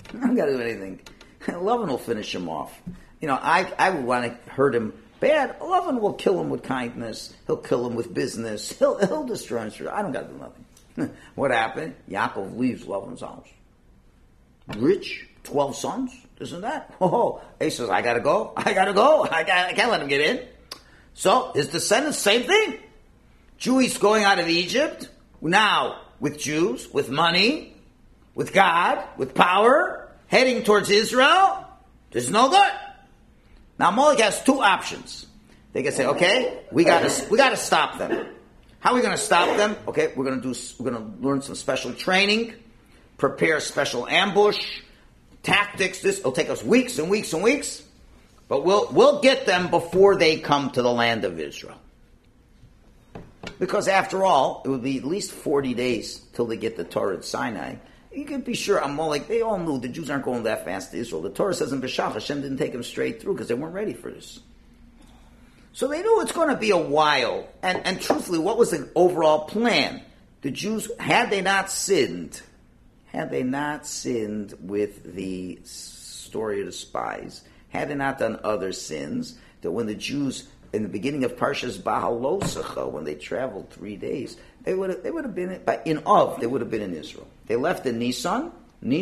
Lavan will finish him off. I would want to hurt him bad. Lavan will kill him with kindness. He'll kill him with business. He'll destroy him. I don't got to do nothing. What happened? Yaakov leaves Lavan's house. Rich, 12 sons, this and that. He says, I gotta go. I can't let him get in. So, his descendants, same thing. Jews going out of Egypt, now with Jews, with money, with God, with power, heading towards Israel. This is no good. Now, Amalek has two options. They can say, okay, we gotta stop them. How are we going to stop them? Okay, we're going to learn some special training, prepare a special ambush, tactics. It'll take us weeks and weeks and weeks, but we'll get them before they come to the land of Israel. Because after all, it would be at least 40 days till they get the Torah at Sinai. You can be sure Amalek, they all knew the Jews aren't going that fast to Israel. The Torah says in Beshach, Hashem didn't take them straight through because they weren't ready for this. So they knew it's going to be a while. And truthfully, what was the overall plan? The Jews, had they not sinned with the story of the spies, had they not done other sins, that when the Jews, in the beginning of Parshas Bahalosecha, when they traveled 3 days, they would have been in Israel. They left in Nisan,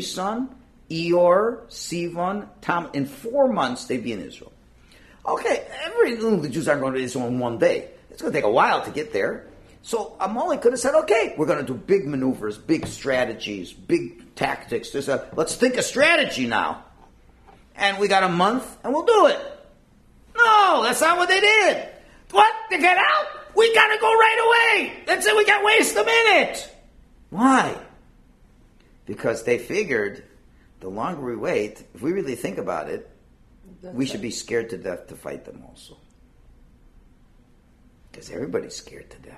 Iyar, Sivan, Tam. In 4 months, they'd be in Israel. Okay, the Jews aren't going to Israel in one day. It's going to take a while to get there. So Amalek could have said, okay, we're going to do big maneuvers, big strategies, big tactics. Let's think a strategy now. And we got a month, and we'll do it. No, that's not what they did. What? To get out? We got to go right away. That's it. We got to waste a minute. Why? Because they figured the longer we wait, if we really think about it, we should be scared to death to fight them also. Because everybody's scared to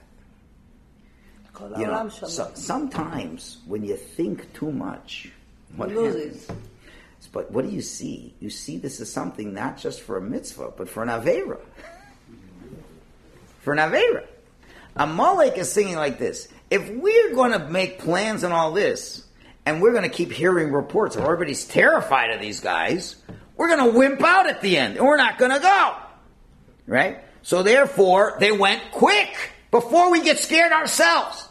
death. Sometimes when you think too much, what happens? But what do you see? You see this is something not just for a mitzvah, but for an Aveira. For an Aveira. Amalek is singing like this. If we're going to make plans and all this, and we're going to keep hearing reports of everybody's terrified of these guys, we're going to wimp out at the end, and we're not going to go. Right? So therefore, they went quick, before we get scared ourselves.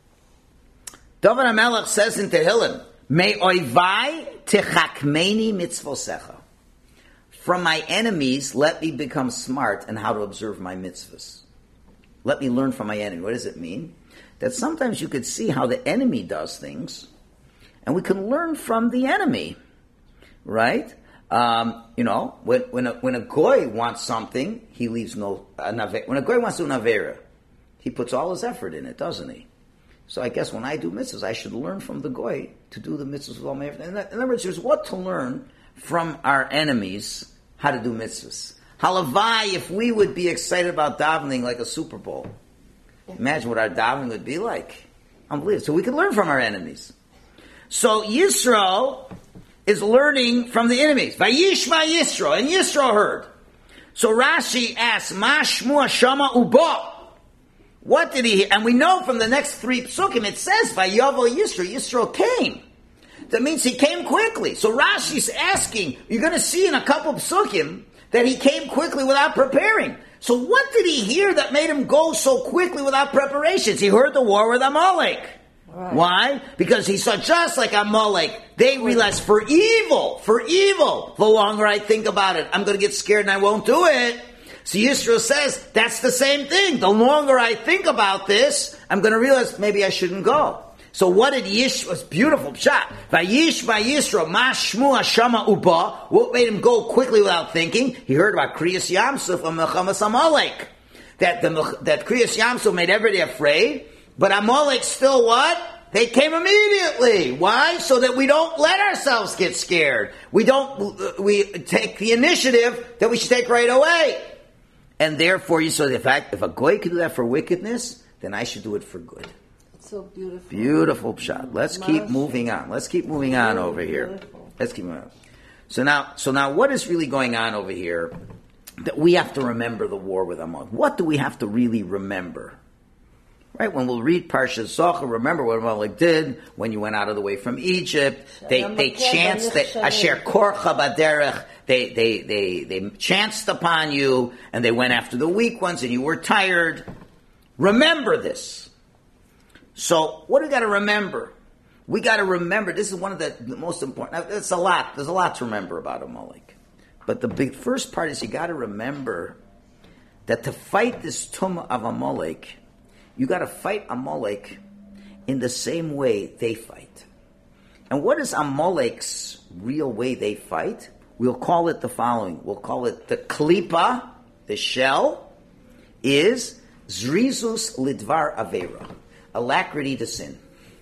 David HaMelech says in Tehillim, Me oivai techakmeni mitzvosecha. From my enemies, let me become smart in how to observe my mitzvahs. Let me learn from my enemy. What does it mean? That sometimes you could see how the enemy does things, and we can learn from the enemy. Right? When a goy wants something, he leaves no... when a goy wants to do an avera, he puts all his effort in it, doesn't he? So I guess when I do mitzvahs, I should learn from the goy to do the mitzvahs with all my effort. In other words, there's what to learn from our enemies, how to do mitzvahs. Halavai, if we would be excited about davening like a Super Bowl, imagine what our davening would be like. Unbelievable. So we can learn from our enemies. So Yisro is learning from the enemies. Vayishma Yisro, and Yisro heard. So Rashi asks, Ma shmua shama ubo. What did he hear? And we know from the next 3 psukim, it says, Vayavo Yisro, Yisro came. That means he came quickly. So Rashi's asking, you're going to see in a couple psukim that he came quickly without preparing. So what did he hear that made him go so quickly without preparations? He heard the war with Amalek. Right. Why? Because he saw just like Amalek, they realized for evil, the longer I think about it, I'm going to get scared and I won't do it. So Yisro says, that's the same thing. The longer I think about this, I'm going to realize maybe I shouldn't go. So what did Yish, was beautiful shot. Vayish Vayisro, Ma Shmu Hashama Uba, what made him go quickly without thinking? He heard about Kriyas Yamsuf and Melchamas Amalek. That Kriyas Yamsuf made everybody afraid, but Amalek still what? They came immediately. Why? So that we don't let ourselves get scared. We take the initiative that we should take right away. And therefore, you saw the fact, if a goy can do that for wickedness, then I should do it for good. It's so beautiful. Beautiful shot. Let's keep moving on. Let's keep moving on over here. Beautiful. Let's keep moving on. So now, what is really going on over here? That we have to remember the war with Amalek. What do we have to really remember? Right, when we'll read Parshas Zachor, remember what Amalek did when you went out of the way from Egypt. They chanced Asher Korcha Baderech. They chanced upon you, and they went after the weak ones, and you were tired. Remember this. So, what do we got to remember? We got to remember. This is one of the most important. Now, it's a lot. There's a lot to remember about Amalek, but the first part is you got to remember that to fight this tumah of Amalek, you got to fight Amalek in the same way they fight. And what is Amalek's real way they fight? We'll call it the following. We'll call it the klipa, the shell, is zrizus lidvar avera, alacrity to sin.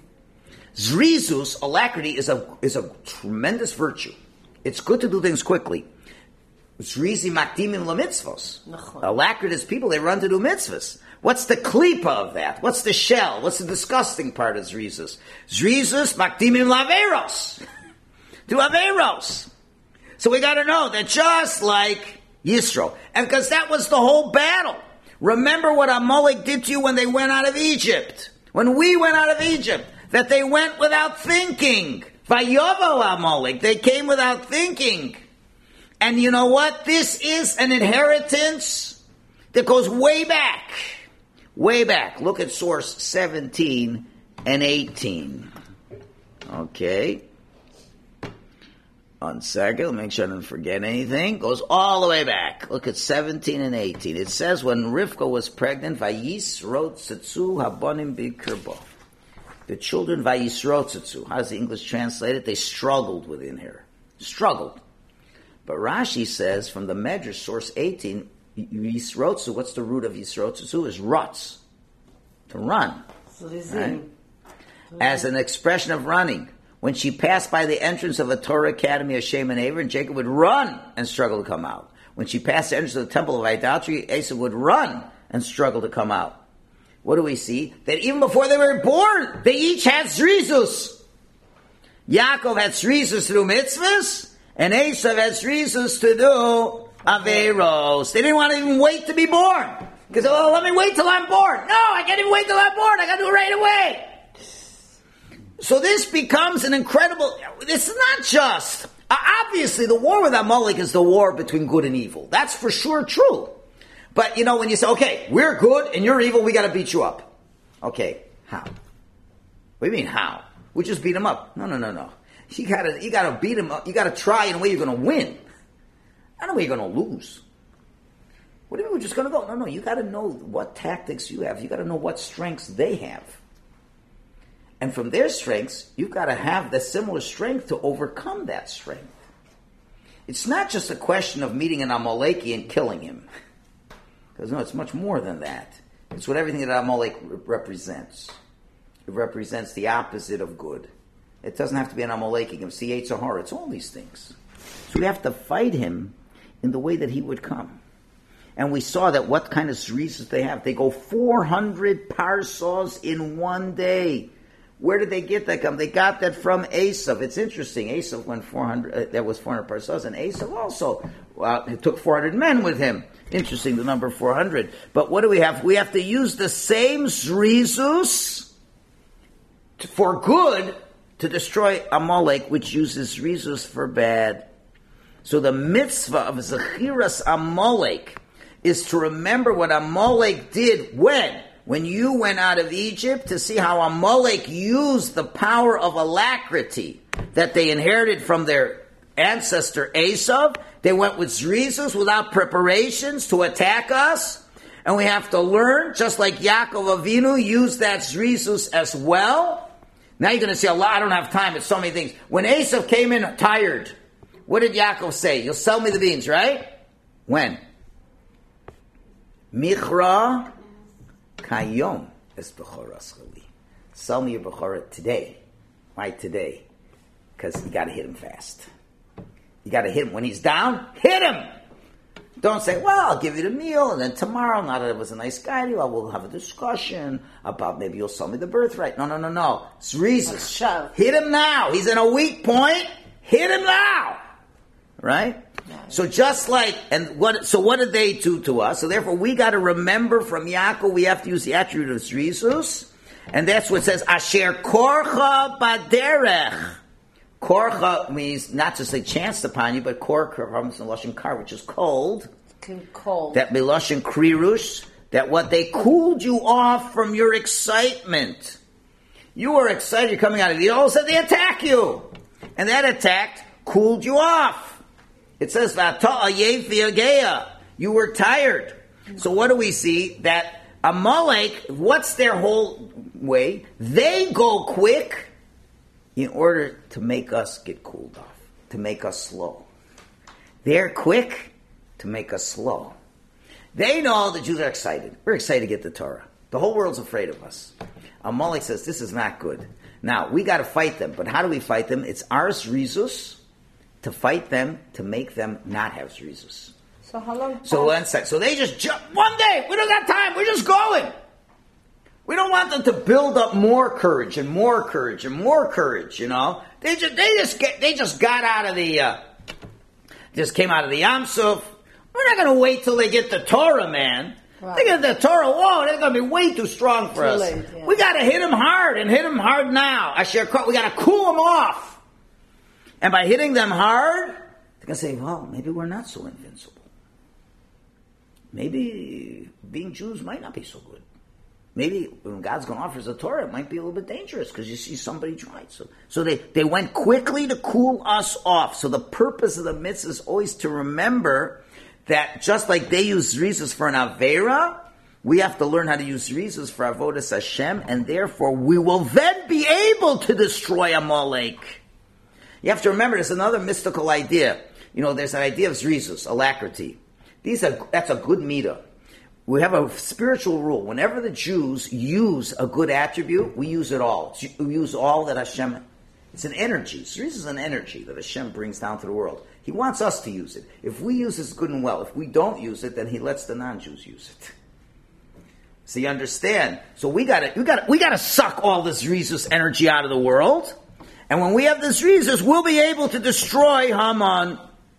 Zrizus, alacrity, is a tremendous virtue. It's good to do things quickly. Zrizi makdimim lamitzvos. Alacritous people, they run to do mitzvahs. What's the klipa of that? What's the shell? What's the disgusting part of Zrizus? Zrizus makdimim laveros. To averos. So we got to know that just like Yisro, and because that was the whole battle. Remember what Amalek did to you when they went out of Egypt. When we went out of Egypt, that they went without thinking. Vayovo Amalek, they came without thinking. And you know what? This is an inheritance that goes way back. Way back. Look at source 17 and 18. Okay. 1 second. Let me make sure I don't forget anything. Goes all the way back. Look at 17 and 18. It says when Rivka was pregnant, Vayisrot Tzitzu Habonim Bikirbo. The children Vayisrot Tzitzu. How does the English translate it? They struggled within here. Struggled. But Rashi says from the Medrash, source 18, Yisrotzu, what's the root of Yisrotzu? Is rotz, to run. Right? As an expression of running. When she passed by the entrance of a Torah academy of Shem and Aver, Jacob would run and struggle to come out. When she passed the entrance of the temple of idolatry, Esau would run and struggle to come out. What do we see? That even before they were born, they each had zrizus. Yaakov had zrizus to do mitzvahs, and Esau had zrizus to do averos. They didn't want to even wait to be born. Because, let me wait till I'm born. No, I can't even wait till I'm born. I got to do it right away. So this becomes an incredible... It's not just... Obviously, the war with Amalek is the war between good and evil. That's for sure true. But, when you say, okay, we're good and you're evil, we got to beat you up. Okay, how? What do you mean, how? We just beat him up. No. You gotta beat him up. You gotta try in a way you're gonna win. Not a way you're gonna lose. What do you mean we're just gonna go? No, you gotta know what tactics you have. You gotta know what strengths they have. And from their strengths, you've gotta have the similar strength to overcome that strength. It's not just a question of meeting an Amaleki and killing him. Because it's much more than that. It's what everything that Amalek represents. It represents the opposite of good. It doesn't have to be an Amalek. You can see Yetzer Hara. It's all these things. So we have to fight him in the way that he would come. And we saw that what kind of reasons they have. They go 400 parsos in one day. Where did they get that? They got that from Esav. It's interesting. Esav went 400. That was 400 parsos, and Esav also he took 400 men with him. Interesting, the number 400. But what do we have? We have to use the same zrizus for good to destroy Amalek, which uses zrizus for bad. So the mitzvah of Zechiras Amalek is to remember what Amalek did when you went out of Egypt, to see how Amalek used the power of alacrity that they inherited from their ancestor Esav. They went with zrizus without preparations to attack us. And we have to learn, just like Yaakov Avinu used that zrizus as well. Now you're going to see a lot. I don't have time. It's so many things. When Esav came in tired, what did Yaakov say? You'll sell me the beans, right? When? Michra kayom es bechoras chali. Sell me your bechorah today. Why today? Because you got to hit him fast. You got to hit him. When he's down, hit him! Don't say, well, I'll give you the meal, and then tomorrow, now that it was a nice guy to you, we'll have a discussion about maybe you'll sell me the birthright. No. It's reasons. Hit him now. He's in a weak point. Hit him now. Right? So just like, what did they do to us? So therefore, we got to remember from Yaakov, we have to use the attribute of Zrizus, and that's what it says, Asher korcha baderech. Korcha means not just a chance upon you, but korcha comes in Lashon Kar, which is cold. Cold. That Lashon Krirush, that what they cooled you off from your excitement. You were excited, you're coming out of the all of a sudden they attack you. And that attack cooled you off. It says, you were tired. So what do we see? That Amalek, what's their whole way? They go quick in order to make us get cooled off, to make us slow. They're quick to make us slow. They know the Jews are excited. We're excited to get the Torah. The whole world's afraid of us. Amalek says, this is not good. Now, we got to fight them. But how do we fight them? It's our Zrizus to fight them, to make them not have Zrizus. So how long? So one second. So they just jump. One day, we don't got time. We're just going. We don't want them to build up more courage and more courage and more courage. You know, they just got out of the just came out of the Yam Suf. We're not going to wait till they get the Torah, man. Right. They get the Torah. Whoa, they're going to be way too strong for us. Late, yeah. We got to hit them hard and hit them hard now. We got to cool them off. And by hitting them hard, they're going to say, well, maybe we're not so invincible. Maybe being Jews might not be so good. Maybe when God's going to offer us the Torah, it might be a little bit dangerous because you see somebody tried. So they went quickly to cool us off. So the purpose of the mitzvah is always to remember that just like they use Zrizus for an Avera, we have to learn how to use Zrizus for Avodas Hashem, and therefore we will then be able to destroy Amalek. You have to remember, there's another mystical idea. You know, there's an idea of Zrizus, alacrity. That's a good midah. We have a spiritual rule. Whenever the Jews use a good attribute, we use it all. We use all that Hashem... It's an energy. Zrizus is an energy that Hashem brings down to the world. He wants us to use it. If we use it, it's good and well. If we don't use it, then He lets the non-Jews use it. So you understand? So we gotta suck all this Zrizus energy out of the world. And when we have this Zrizus, we'll be able to destroy Haman.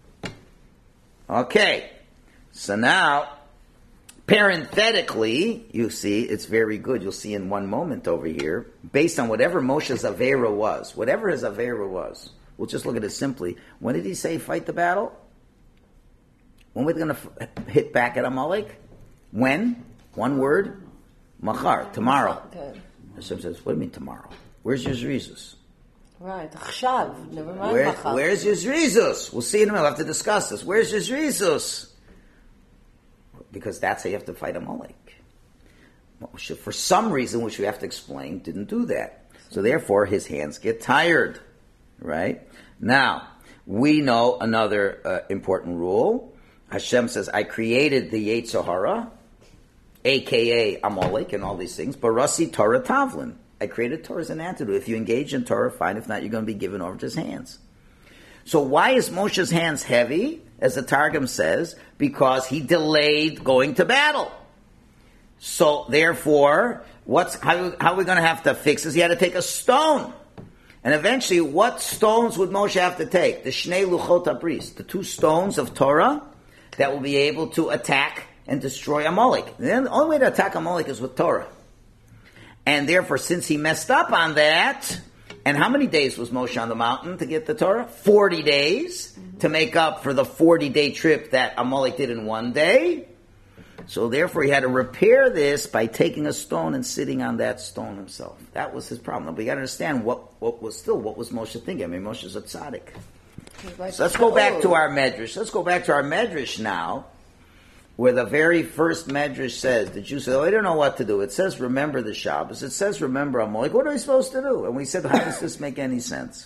Okay. So now, parenthetically, you see, it's very good. You'll see in one moment over here, based on whatever Moshe's Avera was, whatever his Avera was, we'll just look at it simply. When did he say fight the battle? When we're going to hit back at Amalek? When? One word? Machar, tomorrow. Okay. Hashem says, what do you mean tomorrow? Where's your Zrizus? Right, Chshav, never mind. Where's your Zrizus? We'll see in a minute. We'll have to discuss this. Where's your Zrizus? Because that's how you have to fight Amalek. Moshe, for some reason, which we have to explain, didn't do that. So therefore, his hands get tired. Right? Now, we know another important rule. Hashem says, I created the Yetzer Hara, a.k.a. Amalek and all these things, Barasi Torah Tavlin. I created Torah as an antidote. If you engage in Torah, fine. If not, you're going to be given over to his hands. So why is Moshe's hands heavy? As the Targum says, because he delayed going to battle. So therefore, how are we going to have to fix this? He had to take a stone. And eventually, what stones would Moshe have to take? The Shnei Luchot HaBris, the 2 stones of Torah that will be able to attack and destroy Amalek. And then the only way to attack Amalek is with Torah. And therefore, since he messed up on that, and how many days was Moshe on the mountain to get the Torah? 40 days to make up for the 40-day trip that Amalek did in one day. So therefore, he had to repair this by taking a stone and sitting on that stone himself. That was his problem. But you got to understand what was Moshe thinking? I mean, Moshe's a tzaddik. So let's go back to our medrash. Let's go back to our medrash now, where the very first medrash says, the Jews said, I don't know what to do. It says remember the Shabbos. It says remember Amalek. What are we supposed to do? And we said, how does this make any sense?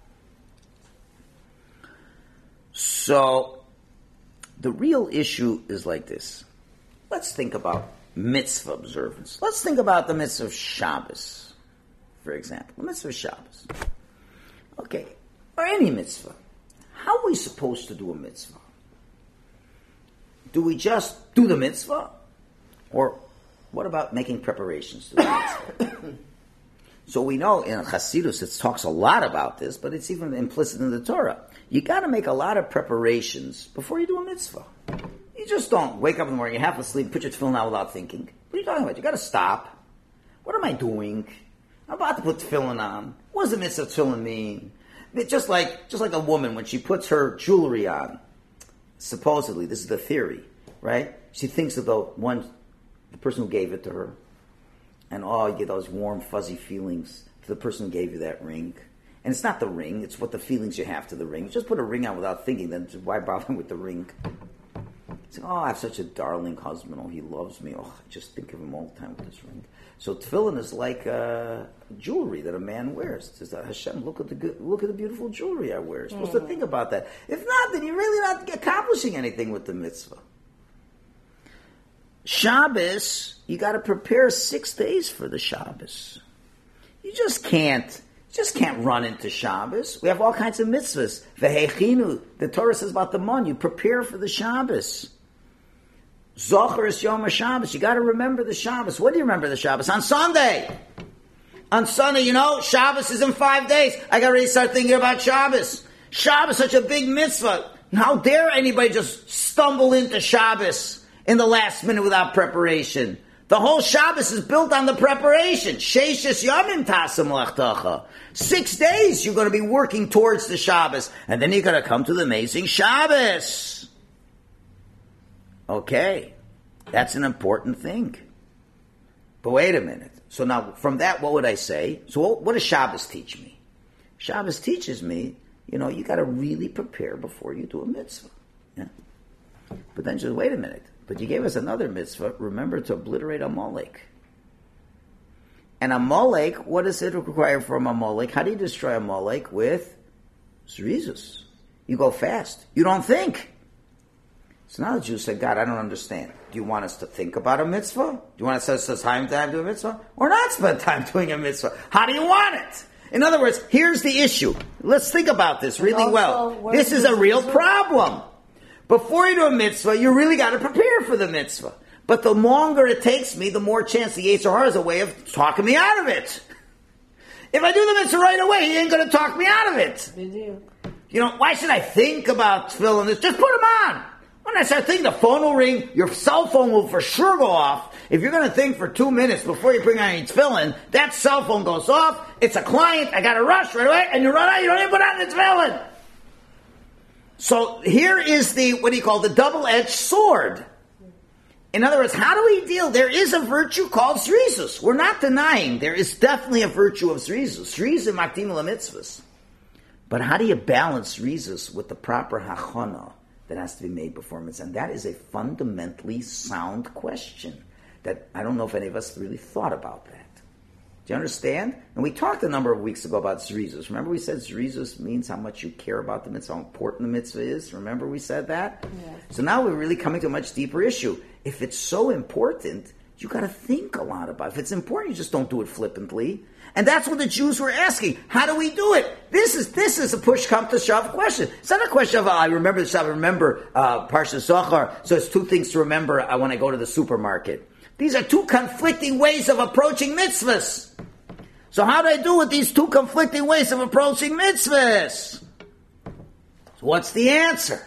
So, the real issue is like this. Let's think about mitzvah observance. Let's think about the mitzvah of Shabbos, for example. The mitzvah of Shabbos. Okay, or any mitzvah. How are we supposed to do a mitzvah? Do we just do the mitzvah? Or what about making preparations to the mitzvah? So we know in Chassidus it talks a lot about this, but it's even implicit in the Torah. You got to make a lot of preparations before you do a mitzvah. You just don't wake up in the morning, you're half asleep, put your tefillin out without thinking. What are you talking about? You got to stop. What am I doing? I'm about to put tefillin on. What does the mitzvah tefillin mean? Just like a woman when she puts her jewelry on. Supposedly, this is the theory, right? She thinks of the person who gave it to her. And you get those warm, fuzzy feelings to the person who gave you that ring. And it's not the ring, it's what the feelings you have to the ring. You just put a ring on without thinking, then why bother with the ring? It's like, I have such a darling husband, he loves me. I just think of him all the time with this ring. So tefillin is like jewelry that a man wears. It says, Hashem, look at the beautiful jewelry I wear. You're supposed to think about that. If not, then you're really not accomplishing anything with the mitzvah. Shabbos, you got to prepare 6 days for the Shabbos. You just can't run into Shabbos. We have all kinds of mitzvahs. Vehechinu, the Torah says about the mon, you prepare for the Shabbos. Zocher is Yom HaShabbos. You got to remember the Shabbos. When do you remember the Shabbos? On Sunday. On Sunday, Shabbos is in 5 days. I got to really start thinking about Shabbos. Shabbos, such a big mitzvah. How dare anybody just stumble into Shabbos in the last minute without preparation? The whole Shabbos is built on the preparation. Sheishis Yamim Tasem Lechtacha. 6 days you're going to be working towards the Shabbos. And then you're going to come to the amazing Shabbos. Okay. That's an important thing. But wait a minute. So now, from that, what would I say? So what does Shabbos teach me? Shabbos teaches me, you got to really prepare before you do a mitzvah. Yeah? But then just wait a minute. But you gave us another mitzvah. Remember to obliterate Amalek. And Amalek, what does it require from Amalek? How do you destroy Amalek? With zrizus. You go fast. You don't think. So now the Jews said, God, I don't understand. Do you want us to think about a mitzvah? Do you want us to spend time to do a mitzvah? Or not spend time doing a mitzvah? How do you want it? In other words, here's the issue. Let's think about this really well. This is a real problem. Before you do a mitzvah, you really got to prepare for the mitzvah. But the longer it takes me, the more chance the Yetzer Hara has a way of talking me out of it. If I do the mitzvah right away, he ain't going to talk me out of it. Why should I think about tefillin? Just put them on. When I start thinking, the phone will ring, your cell phone will for sure go off. If you're going to think for 2 minutes before you bring on your tefillin, that cell phone goes off, it's a client, I got to rush right away, and you run out, you don't even put on the tefillin. So here is the double-edged sword. In other words, how do we deal? There is a virtue called zrizus. We're not denying there is definitely a virtue of zrizus. Zrizus makdim lemitzvahs. But how do you balance zrizus with the proper hachana that has to be made before mitzvah? And that is a fundamentally sound question that I don't know if any of us really thought about that. Do you understand? And we talked a number of weeks ago about zrizus. Remember we said zrizus means how much you care about the mitzvah, how important the mitzvah is. Remember we said that? Yes. So now we're really coming to a much deeper issue. If it's so important, you got to think a lot about it. If it's important, you just don't do it flippantly. And that's what the Jews were asking. How do we do it? This is a push come to shove question. It's not a question of, I remember the Shabbat, remember Parsha Zohar, so it's 2 things to remember when I go to the supermarket. These are 2 conflicting ways of approaching mitzvahs. So how do I do with these 2 conflicting ways of approaching mitzvahs? So what's the answer?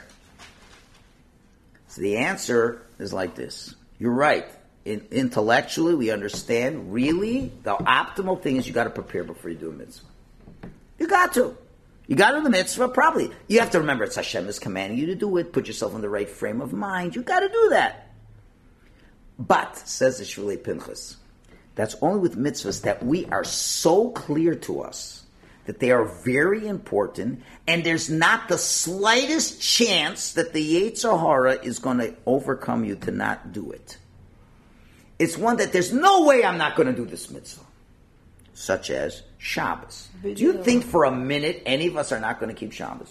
So the answer is like this. You're right. Intellectually, we understand, really, the optimal thing is you got to prepare before you do a mitzvah. You got to. You got to do the mitzvah, probably. You have to remember it's Hashem is commanding you to do it. Put yourself in the right frame of mind. You got to do that. But, says the Shvulei Pinchas, that's only with mitzvahs that we are so clear to us that they are very important, and there's not the slightest chance that the Yetzer Hara is going to overcome you to not do it. It's one that there's no way I'm not going to do this mitzvah, such as Shabbos. Do you think for a minute any of us are not going to keep Shabbos?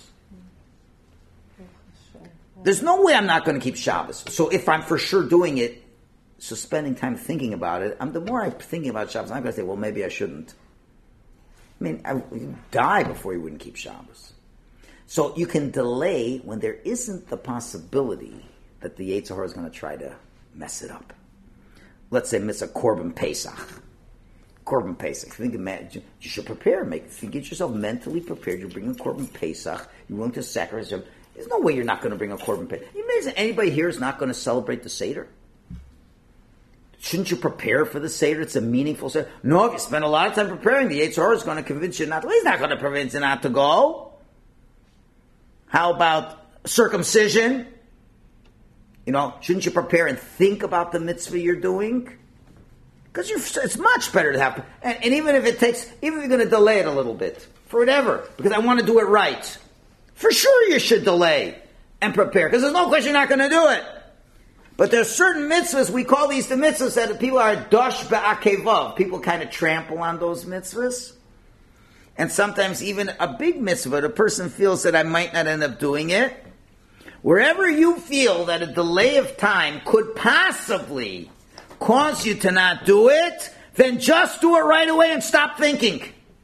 There's no way I'm not going to keep Shabbos. So if I'm for sure doing it, so spending time thinking about it, the more I'm thinking about Shabbos, I'm going to say, well, maybe I shouldn't. I mean, I would die before you wouldn't keep Shabbos. So you can delay when there isn't the possibility that the Yetzer Hara is going to try to mess it up. Let's say mitzvah Korban Pesach. Korban Pesach. You should prepare. Get yourself mentally prepared. You're bringing Korban Pesach. You're willing to sacrifice. There's no way you're not going to bring a Korban Pesach. You imagine anybody here is not going to celebrate the Seder? Shouldn't you prepare for the Seder? It's a meaningful Seder. No, if you spend a lot of time preparing, the Yetzer Hara is going to convince you not to. He's not going to convince you not to go. How about circumcision? Shouldn't you prepare and think about the mitzvah you're doing? Because it's much better to have, and even if you're going to delay it a little bit, for whatever, because I want to do it right. For sure you should delay and prepare, because there's no question you're not going to do it. But there's certain mitzvahs, we call these the mitzvahs that people are dosh ba'akevav. People kind of trample on those mitzvahs. And sometimes even a big mitzvah, the person feels that I might not end up doing it. Wherever you feel that a delay of time could possibly cause you to not do it, then just do it right away and stop thinking.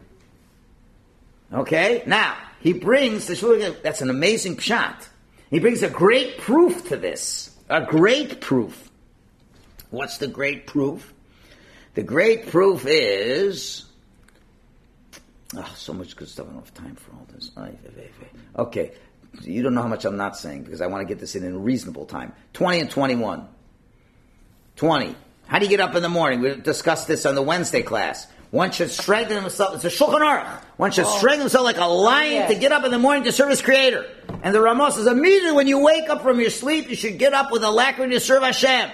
Okay? Now, he brings, that's an amazing pshat. He brings a great proof to this. A great proof. What's the great proof? The great proof is... so much good stuff. I don't have time for all this. Okay. You don't know how much I'm not saying, because I want to get this in a reasonable time. 20 and 21. 20. How do you get up in the morning? We discussed this on the Wednesday class. One should strengthen himself. It's a Shulchan Aruch. One should strengthen himself like a lion to get up in the morning to serve his Creator. And the Ramos says, immediately when you wake up from your sleep, you should get up with alacrity to serve Hashem.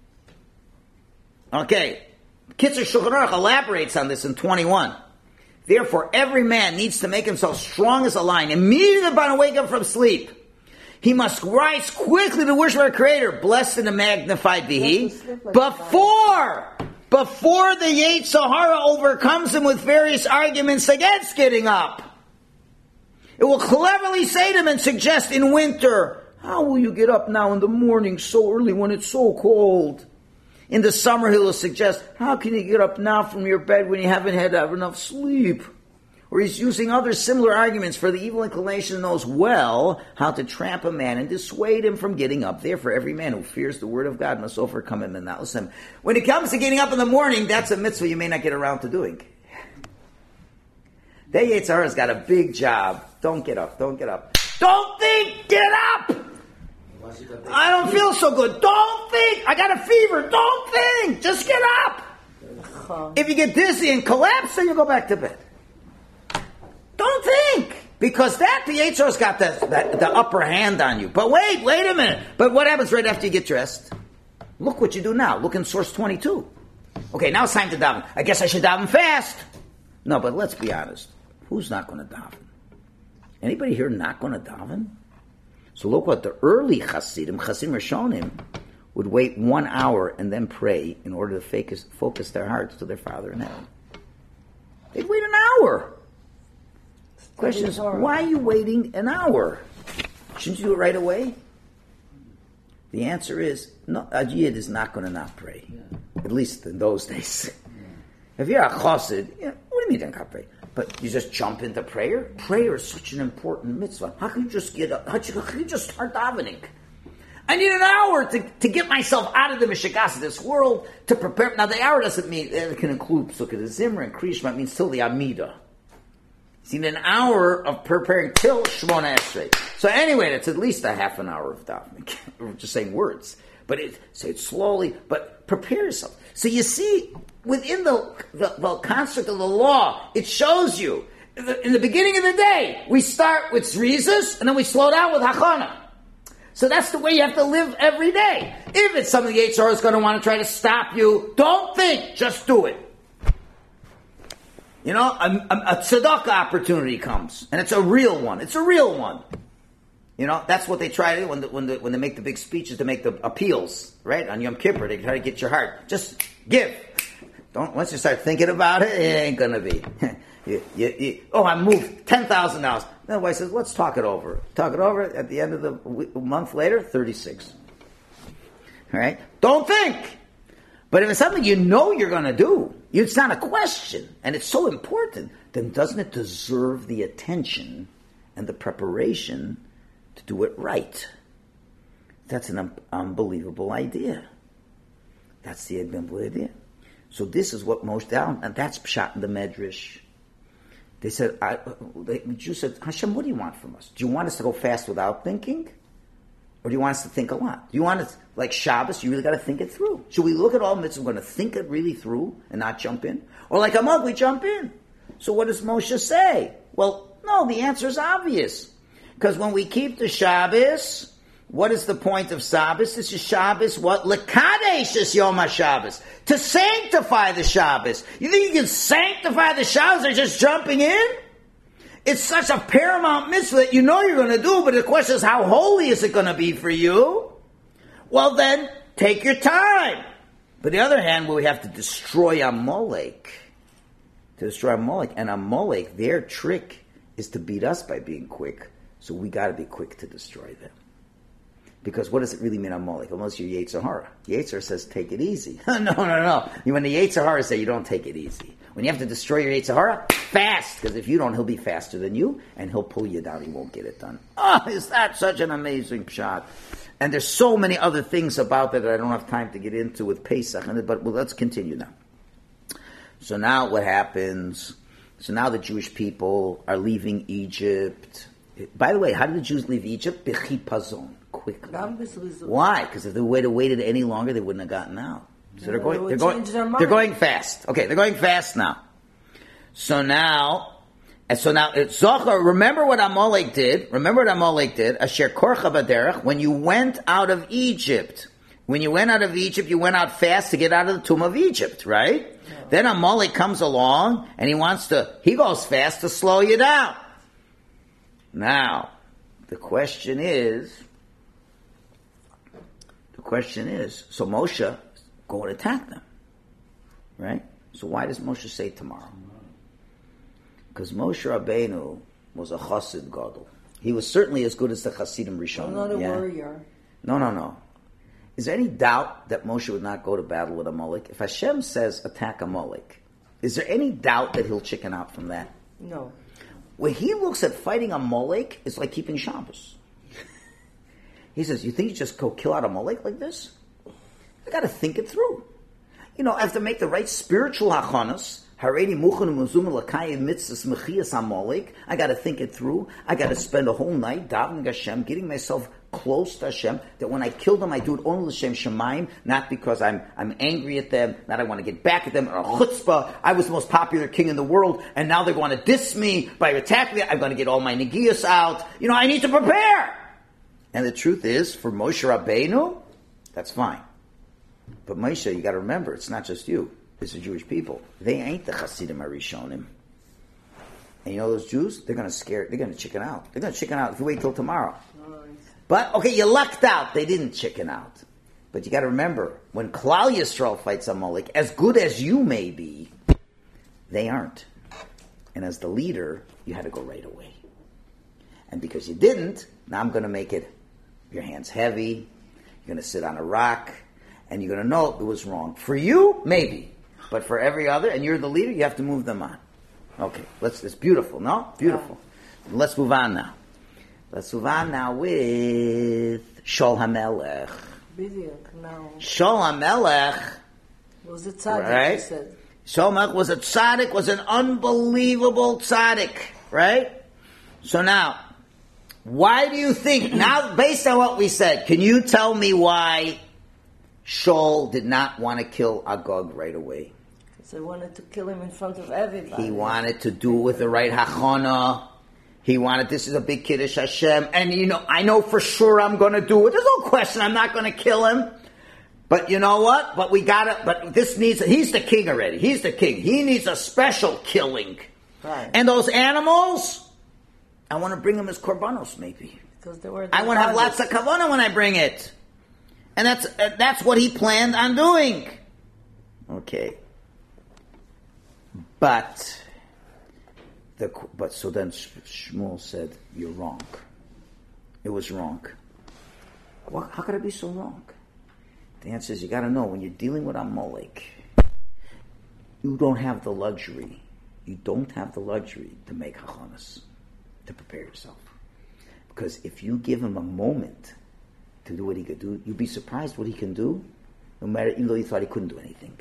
Okay. Kitzur Shulchan Aruch elaborates on this in 21. Therefore, every man needs to make himself strong as a lion immediately upon waking up from sleep. He must rise quickly to worship our Creator, blessed and magnified be He, before the Yetzer Hara overcomes him with various arguments against getting up. It will cleverly say to him and suggest in winter, how will you get up now in the morning so early when it's so cold? In the summer, he will suggest, how can you get up now from your bed when you haven't had enough sleep? Or he's using other similar arguments, for the evil inclination knows well how to trap a man and dissuade him from getting up. Therefore, every man who fears the word of God must overcome him and not listen. When it comes to getting up in the morning, that's a mitzvah you may not get around to doing. The Yetzer Hara's got a big job. Don't get up. Don't think! Get up! I don't feel so good. Don't think! I got a fever. Don't think! Just get up! If you get dizzy and collapse, then you go back to bed. Don't think! Because the Yetzer Hara's got the upper hand on you. But wait a minute. But what happens right after you get dressed? Look what you do now. Look in source 22. Okay, now it's time to daven. I guess I should daven fast. No, but let's be honest. Who's not going to daven? Anybody here not going to daven? So look what the early Chassidim Rishonim, would wait 1 hour and then pray in order to focus their hearts to their Father in heaven. They'd wait an hour. Question is, why are you waiting an hour? Shouldn't you do it right away? The answer is, no, a Yid is not going to not pray. At least in those days. If you're a chassid, what do you mean you don't pray? But you just jump into prayer? Prayer is such an important mitzvah. How can you just get up? How can you just start davening? I need an hour to get myself out of the mishigas of this world, to prepare. Now, the hour doesn't mean, it can include Sukkot Zimra and Kriyishma. It means till the Amida. See, an hour of preparing till Shemona Esrei. So anyway, that's at least a half an hour of davening. We're just saying words. But say it slowly, but prepare yourself. So you see, within the construct of the law, it shows you, in the beginning of the day, we start with Zrizas, and then we slow down with Hachana. So that's the way you have to live every day. If it's something the Yetzer Hara is going to want to try to stop you, don't think, just do it. You know, a tzedakah opportunity comes, and it's a real one. It's a real one. You know, that's what they try to do when they make the big speeches, to make the appeals, right? On Yom Kippur, they try to get your heart. Just give. Once you start thinking about it, it ain't gonna be. I moved $10,000. The wife says, let's talk it over. Talk it over. At the end of the month later, 36. All right? Don't think. But if it's something you know you're going to do, it's not a question, and it's so important, then doesn't it deserve the attention and the preparation to do it right? That's an unbelievable idea. That's the unbelievable idea. So this is what Moshe down, and that's Pshat in the Medrash. They said, the Jews said, Hashem, what do you want from us? Do you want us to go fast without thinking? Or do you want us to think a lot? Do you want us, like Shabbos, you really got to think it through? Should we look at all mitzvahs, we're going to think it really through and not jump in? Or like Amog, we jump in. So what does Moshe say? Well, no, the answer is obvious. Because when we keep the Shabbos, what is the point of Shabbos? This is Shabbos, what? Lekadesh is Yom HaShabbos. To sanctify the Shabbos. You think you can sanctify the Shabbos by just jumping in? It's such a paramount mitzvah that you know you're going to do, but the question is, how holy is it going to be for you? Well then, take your time. But on the other hand, we have to destroy Amalek. And Amalek, their trick is to beat us by being quick. So we got to be quick to destroy them. Because what does it really mean, Amalek? Unless you're Yetzer Hara. Yetzer says, take it easy. No. When the Yetzer Hara say, you don't take it easy. When you have to destroy your Yetzer Hara, fast. Because if you don't, he'll be faster than you, and he'll pull you down. He won't get it done. Oh, is that such an amazing shot? And there's so many other things about that I don't have time to get into with Pesach. But let's continue now. So now what happens? So now the Jewish people are leaving Egypt. By the way, how did the Jews leave Egypt? Bechipazon. Quickly. Why? Because if they would have waited any longer, they wouldn't have gotten out. So they're going fast. Okay, they're going fast now. So now Zochar, remember what Amalek did. Asher korcha b'derech. When you went out of Egypt, you went out fast to get out of the tomb of Egypt, right? Yeah. Then Amalek comes along and he goes fast to slow you down. Now, the question is, so Moshe, go and attack them. Right? So why does Moshe say tomorrow? Because Moshe Rabbeinu was a chassid gadol. He was certainly as good as the chassidim Rishonim. I'm not a warrior. No. Is there any doubt that Moshe would not go to battle with Amalek? If Hashem says attack Amalek, is there any doubt that he'll chicken out from that? No. When he looks at fighting Amalek, it's like keeping Shabbos. He says, you think you just go kill out Amalek like this? I got to think it through. I have to make the right spiritual hachanas. Haredi muchanu muzum l'kayim mitzvahs mechias Amalek. I got to think it through. I got to spend a whole night davening Hashem, getting myself close to Hashem. That when I kill them, I do it only l'shem shemayim, not because I'm angry at them, not I want to get back at them, or a chutzpah. I was the most popular king in the world, and now they're going to diss me by attacking me. I'm going to get all my negias out. I need to prepare. And the truth is, for Moshe Rabbeinu, that's fine. But Moshe, you got to remember, it's not just you. It's the Jewish people. They ain't the Chassidim Arishonim. And those Jews, they're going to chicken out. They're going to chicken out if you wait till tomorrow. Nice. But, okay, you lucked out. They didn't chicken out. But you got to remember, when Klal Yisrael fights Amalek, as good as you may be, they aren't. And as the leader, you had to go right away. And because you didn't, now I'm going to make it your hands heavy, you're going to sit on a rock, and you're going to know it was wrong. For you, maybe. But for every other, and you're the leader, you have to move them on. Okay, it's beautiful, no? Beautiful. Yeah. Let's move on now. Let's move on now with Shaul HaMelech. Shaul HaMelech was a tzaddik, right? He said. Shaul HaMelech was a tzaddik, was an unbelievable tzaddik, right? So now, why do you think, now based on what we said, can you tell me why Shaul did not want to kill Agag right away? Because they wanted to kill him in front of everybody. He wanted to do it with the right hachana. He wanted, this is a big Kiddush Hashem, and I know for sure I'm going to do it. There's no question I'm not going to kill him. But you know what? But he's the king already. He's the king. He needs a special killing. Right. And those animals, I want to bring them as korbanos, maybe. Because they were I want to have lots of kavanah when I bring it. And that's what he planned on doing. Okay. But so then Shmuel said, you're wrong. It was wrong. Well, how could it be so wrong? The answer is, you got to know, when you're dealing with Amalek, you don't have the luxury. You don't have the luxury to make hachanas, to prepare yourself. Because if you give him a moment to do what he could do, you'd be surprised what he can do, even though you thought he couldn't do anything.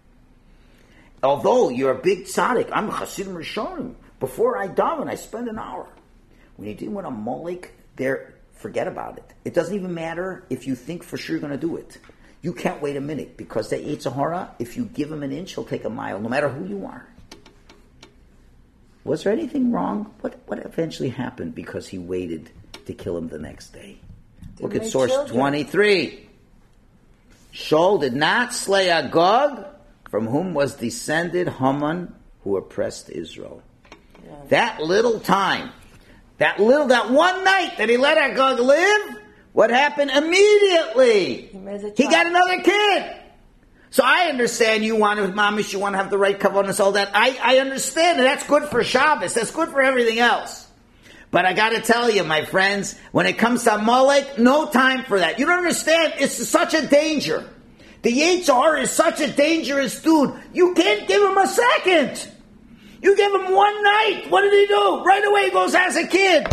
Although you're a big tzaddik, I'm a Hasidim Rishonim. Before I daven, I spend an hour. When you're dealing with Amalek, forget about it. It doesn't even matter if you think for sure you're going to do it. You can't wait a minute, because that Yetzer Hara, if you give him an inch, he'll take a mile, no matter who you are. Was there anything wrong? What eventually happened because he waited to kill him the next day? Look at source 23. Shaul did not slay Agag, from whom was descended Haman, who oppressed Israel. Yeah. That little time, that one night that he let Agag live, what happened immediately? He got another kid. So I understand you want to have the right kavanas, all that. I understand that. That's good for Shabbos. That's good for everything else. But I got to tell you, my friends, when it comes to Amalek, no time for that. You don't understand. It's such a danger. The Yetzer Hara is such a dangerous dude. You can't give him a second. You give him one night. What did he do? Right away he goes as a kid.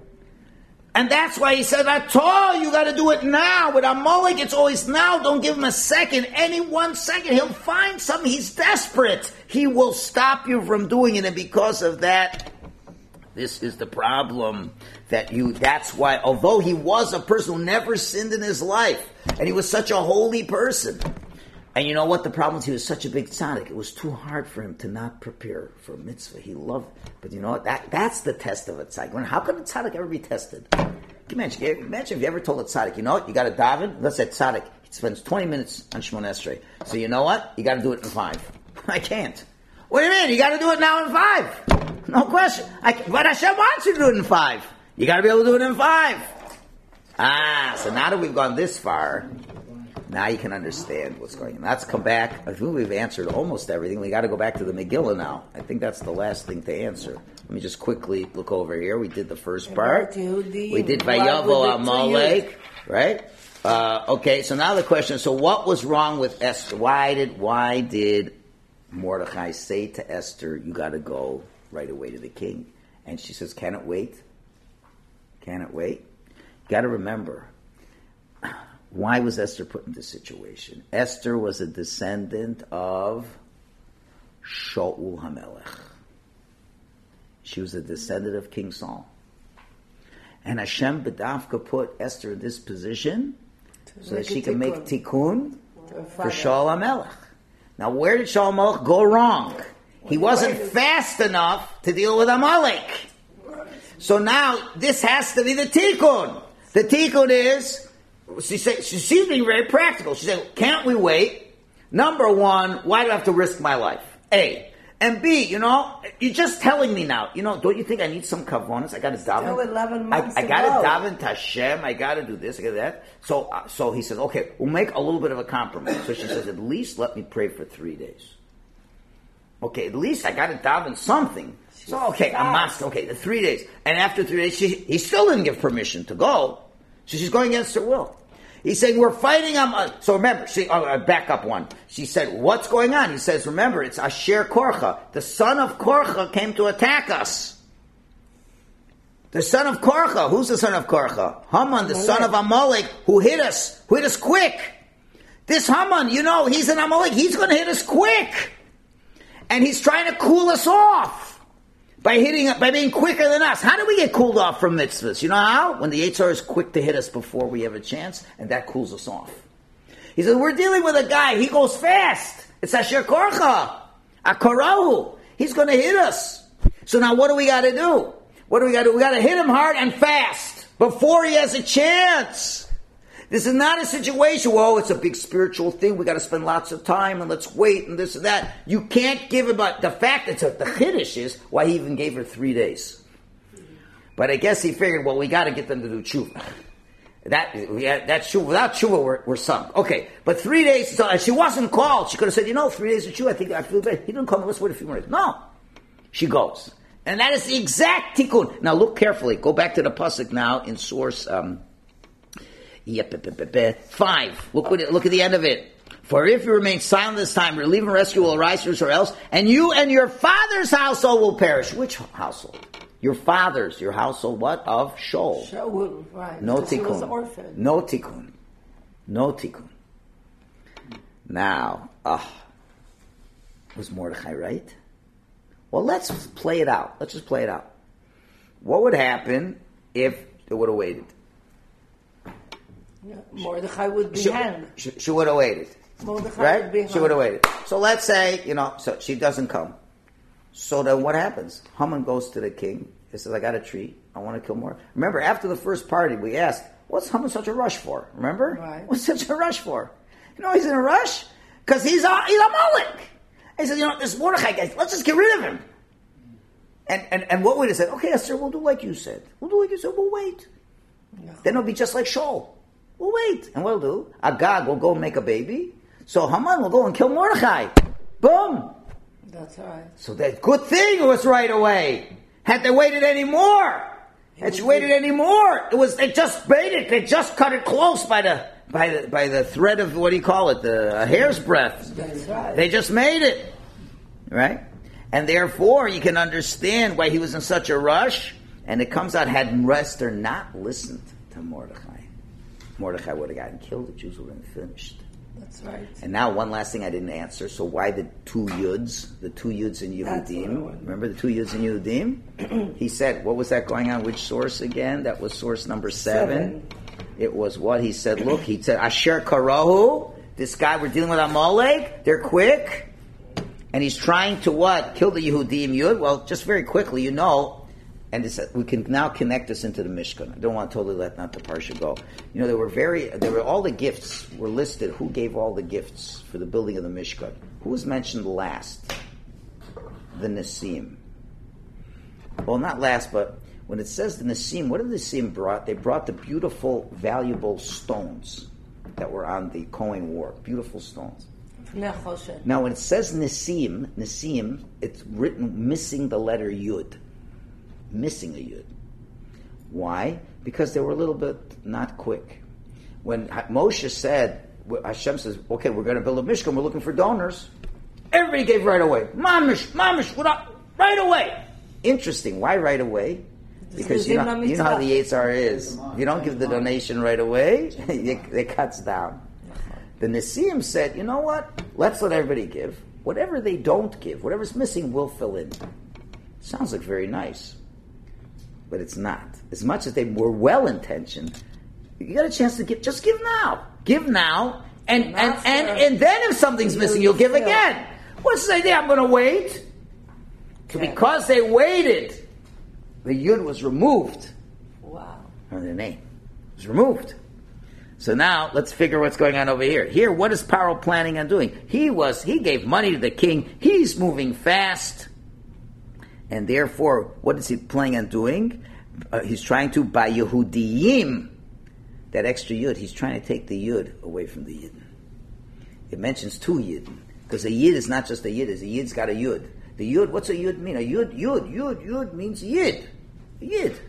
And that's why he said, Atah, you got to do it now. With Amalek, it's always now. Don't give him a second. Any 1 second, he'll find something. He's desperate. He will stop you from doing it. And because of that, this is the problem. That's why, although he was a person who never sinned in his life, and he was such a holy person, and you know what the problem is? He was such a big tzaddik. It was too hard for him to not prepare for a mitzvah. He loved it. But you know what? That's the test of a tzaddik. How can a tzaddik ever be tested? Imagine if you ever told a tzaddik, you know what? You got to daven. Let's say tzaddik, he spends 20 minutes on Shemona Esrei. So you know what? You got to do it in 5. I can't. What do you mean? You got to do it now in 5. No question. But Hashem wants you to do it in 5. You got to be able to do it in 5. So now that we've gone this far, now you can understand what's going on. Let's come back. I think we've answered almost everything. We got to go back to the Megillah now. I think that's the last thing to answer. Let me just quickly look over here. We did the first part. We did Vayavo Amalek, right? Okay, so now the question, so what was wrong with Esther? Why did Mordechai say to Esther, you got to go right away to the king? And she says, can it wait? Can it wait? You got to remember, why was Esther put in this situation? Esther was a descendant of Shaul HaMelech. She was a descendant of King Saul. And Hashem B'davka put Esther in this position so that she can make tikkun for Shaul HaMelech. Now, where did Shaul HaMelech go wrong? He wasn't fast enough to deal with Amalek. So now, this has to be the tikkun. The tikkun is, she seems to be very practical. She said, can't we wait? Number one, why do I have to risk my life? A. And B, you're just telling me now, don't you think I need some kavanas? I got to daven. Still 11 months I got to daven to Hashem. I got to do this, I got that. So he says, okay, we'll make a little bit of a compromise. So she says, at least let me pray for 3 days. Okay, at least I got to daven something. So, okay, the 3 days. And after 3 days, he still didn't give permission to go. So she's going against her will. He's saying, we're fighting on... So remember, back up one. She said, what's going on? He says, remember, it's Asher Korcha. The son of Korcha came to attack us. The son of Korcha. Who's the son of Korcha? Haman, the son of Amalek, who hit us quick. This Haman, he's an Amalek. He's going to hit us quick. And he's trying to cool us off. By being quicker than us. How do we get cooled off from mitzvahs? You know how? When the Yetzer Hara is quick to hit us before we have a chance, and that cools us off. He says, we're dealing with a guy, he goes fast. It's Asher Korcha, Akarahu. He's going to hit us. So now what do we got to do? We got to hit him hard and fast before he has a chance. This is not a situation where, it's a big spiritual thing, we got to spend lots of time and let's wait and this and that. You can't give about the fact that the chiddush is why he even gave her 3 days. But I guess he figured, well, we got to get them to do tshuva. That tshuva, without tshuva, we're sunk. Okay, but 3 days, so she wasn't called. She could have said, 3 days of tshuva, I feel bad. He didn't call me, let's wait a few more days. No. She goes. And that is the exact tikkun. Now look carefully. Go back to the pasuk now in source 5. Look at the end of it. For if you remain silent this time, relief and rescue will arise from or else, and you and your father's household will perish. Which household? Your father's, your household, what? Of Shaul. Shaul, right. No tikkun. He was an orphan. No tikkun. No tikkun. Now, was Mordechai right? Well, let's play it out. Let's just play it out. What would happen if they would have waited? Yeah, Mordechai would be hanged. She would have waited. Mordechai would be hanged. She would have waited. So let's say, so she doesn't come. So then what happens? Haman goes to the king. He says, I got a treat. I want to kill more. Remember, after the first party, we asked, what's Haman such a rush for? Remember? Right. What's such a rush for? He's in a rush? Because he's a Molech. He said, this Mordechai guy, let's just get rid of him. And what would he say? Okay, Esther, we'll do like you said. We'll wait. No. Then it'll be just like Shaul. We'll wait. And what we'll do? Agag will go and make a baby. So Haman will go and kill Mordechai. Boom. That's right. So that good thing it was right away. Had they waited any more? They just made it. They just cut it close by the thread of, what do you call it? A hair's breadth. That's right. They just made it. Right? And therefore, you can understand why he was in such a rush. And it comes out, had Esther not listened to Mordechai, Mordechai would have gotten killed. The Jews would have been finished. That's right. And now one last thing I didn't answer. So why the 2 Yuds? The 2 Yuds in Yehudim. Remember the 2 Yuds in Yehudim? He said, what was that going on? Which source again? That was source number 7. It was what? He said, look, Asher Karahu. This guy, we're dealing with Amalek. They're quick. And he's trying to what? Kill the Yehudim Yud. Well, just very quickly, and we can now connect this into the Mishkan. I don't want to totally let not the Parsha go. There were all the gifts were listed. Who gave all the gifts for the building of the Mishkan? Who was mentioned last? The Nesim. Well, not last, but when it says the Nesim, what did the Nesim brought? They brought the beautiful, valuable stones that were on the Kohen War. Beautiful stones. Now, when it says Nesim, it's written missing the letter Yud. Missing a Yud. Why? Because they were a little bit not quick. When Moshe said, Hashem says, okay, we're going to build a Mishkan, we're looking for donors. Everybody gave right away. Mamish, right away. Interesting. Why right away? Because you know how the Yitzhar is. If you don't give the donation right away, it cuts down. The Nesim said, you know what? Let's let everybody give. Whatever they don't give, whatever's missing, we'll fill in. Sounds like very nice. But it's not. As much as they were well-intentioned, you got a chance to give. Just give now. Give now, and then if something's missing, you'll give again. What's the idea? I'm going to wait. So because they waited, the Yud was removed. Wow. Or the name was removed. So now let's figure what's going on over here. Here, what is Paro planning on doing? He gave money to the king. He's moving fast. And therefore, what is he planning on doing? He's trying to, by Yehudiyim, that extra Yud, he's trying to take the Yud away from the Yidden. It mentions 2 Yidden. Because a Yid is not just a Yid, a Yid's got a Yud. The Yud, what's a Yud mean? A Yud means Yid. Yid.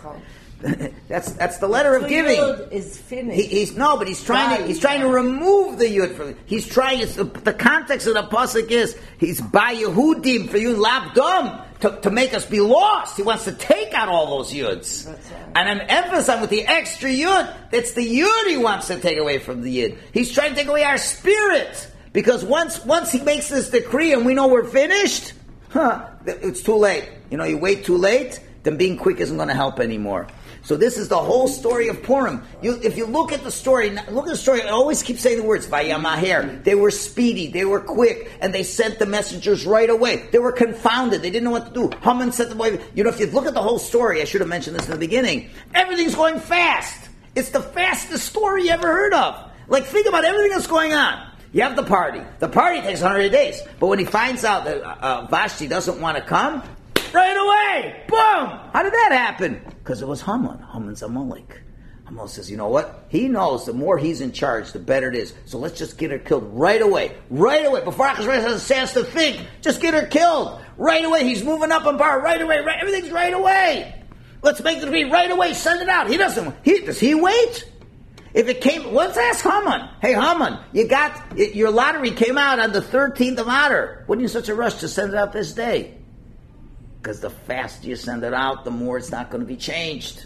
That's the letter of giving. Yud is finished. He's trying to remove the Yud from it. He's trying, the context of the pasuk is, he's by Yehudim for you, labdom, to make us be lost. He wants to take out all those Yuds. Right. And I'm emphasizing with the extra Yud, that's the Yud he wants to take away from the Yid. He's trying to take away our spirit. Because once he makes this decree and we know we're finished, it's too late. You wait too late, then being quick isn't going to help anymore. So this is the whole story of Purim. If you look at the story, I always keep saying the words, Vayamaher. They were speedy, they were quick, and they sent the messengers right away. They were confounded, they didn't know what to do. Haman sent them away. If you look at the whole story, I should have mentioned this in the beginning, everything's going fast. It's the fastest story you ever heard of. Like, think about everything that's going on. You have the party. The party takes 100 days. But when he finds out that Vashti doesn't want to come, right away, boom! How did that happen? Because it was Haman. Haman's Amalek. Haman says, you know what? He knows the more he's in charge, the better it is. So let's just get her killed right away. Right away. Before Achashverosh has a chance to think, just get her killed. Right away. He's moving up in power. Right away. Everything's right away. Let's make the decree right away. Send it out. Does he wait? If it came, let's ask Haman. Hey, Haman, your lottery came out on the 13th of Adar. What are you in such a rush to send it out this day? Because the faster you send it out, the more it's not going to be changed.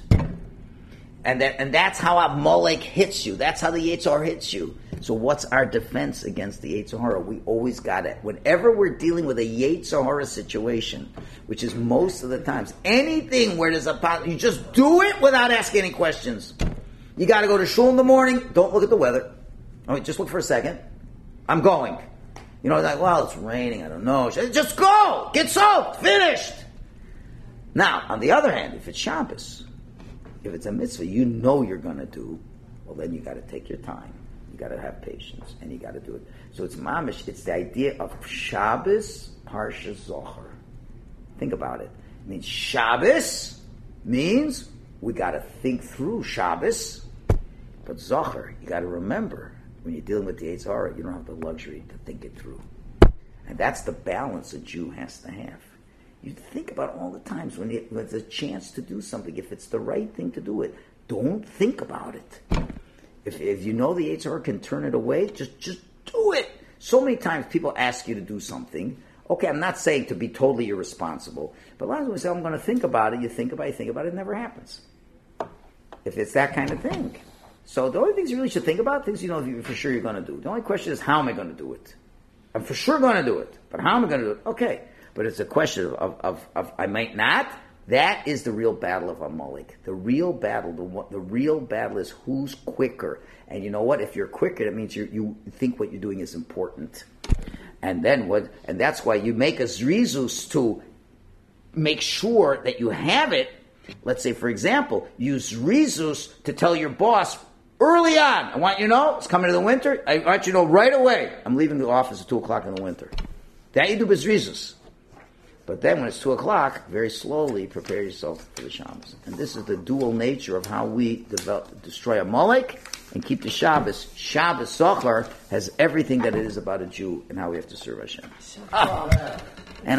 And that's how Amalek hits you. That's how the Yetzer Hara hits you. So what's our defense against the Yetzer Hara? We always got it. Whenever we're dealing with a Yetzer Hara situation, which is most of the times, anything where there's you just do it without asking any questions. You got to go to shul in the morning. Don't look at the weather. All right, just look for a second. I'm going. You know, like, well, it's raining. I don't know. Just go. Get soaked. Finished. Now, on the other hand, if it's Shabbos, if it's a mitzvah you know you're going to do, well, then you got to take your time. You got to have patience, and you got to do it. So it's mamish. It's the idea of Shabbos Parsha Zohar. Think about it. It means Shabbos means we got to think through Shabbos. But Zohar, you got to remember, when you're dealing with the Yetzer Hara, you don't have the luxury to think it through. And that's the balance a Jew has to have. You think about all the times when there's a chance to do something, if it's the right thing to do it, don't think about it. If you know the Yetzer Hara can turn it away, just do it. So many times people ask you to do something. Okay, I'm not saying to be totally irresponsible, but a lot of times we say, I'm going to think about it, you think about it, it never happens. If it's that kind of thing. So the only things you really should think about, things you know for sure you're going to do. The only question is, how am I going to do it? I'm for sure going to do it, but how am I going to do it? Okay, but it's a question of I might not. That is the real battle of Amalek. The real battle is who's quicker. And you know what? If you're quicker, that means you think what you're doing is important. And then and that's why you make a zrizus to make sure that you have it. Let's say, for example, use zrizus to tell your boss early on. I want you to know it's coming to the winter. I want you to know right away. I'm leaving the office at 2:00 in the winter. That you do with zrizus. But then when it's 2:00, very slowly prepare yourself for the Shabbos. And this is the dual nature of how we destroy Amalek and keep the Shabbos. Shabbos Zohar has everything that it is about a Jew and how we have to serve Hashem.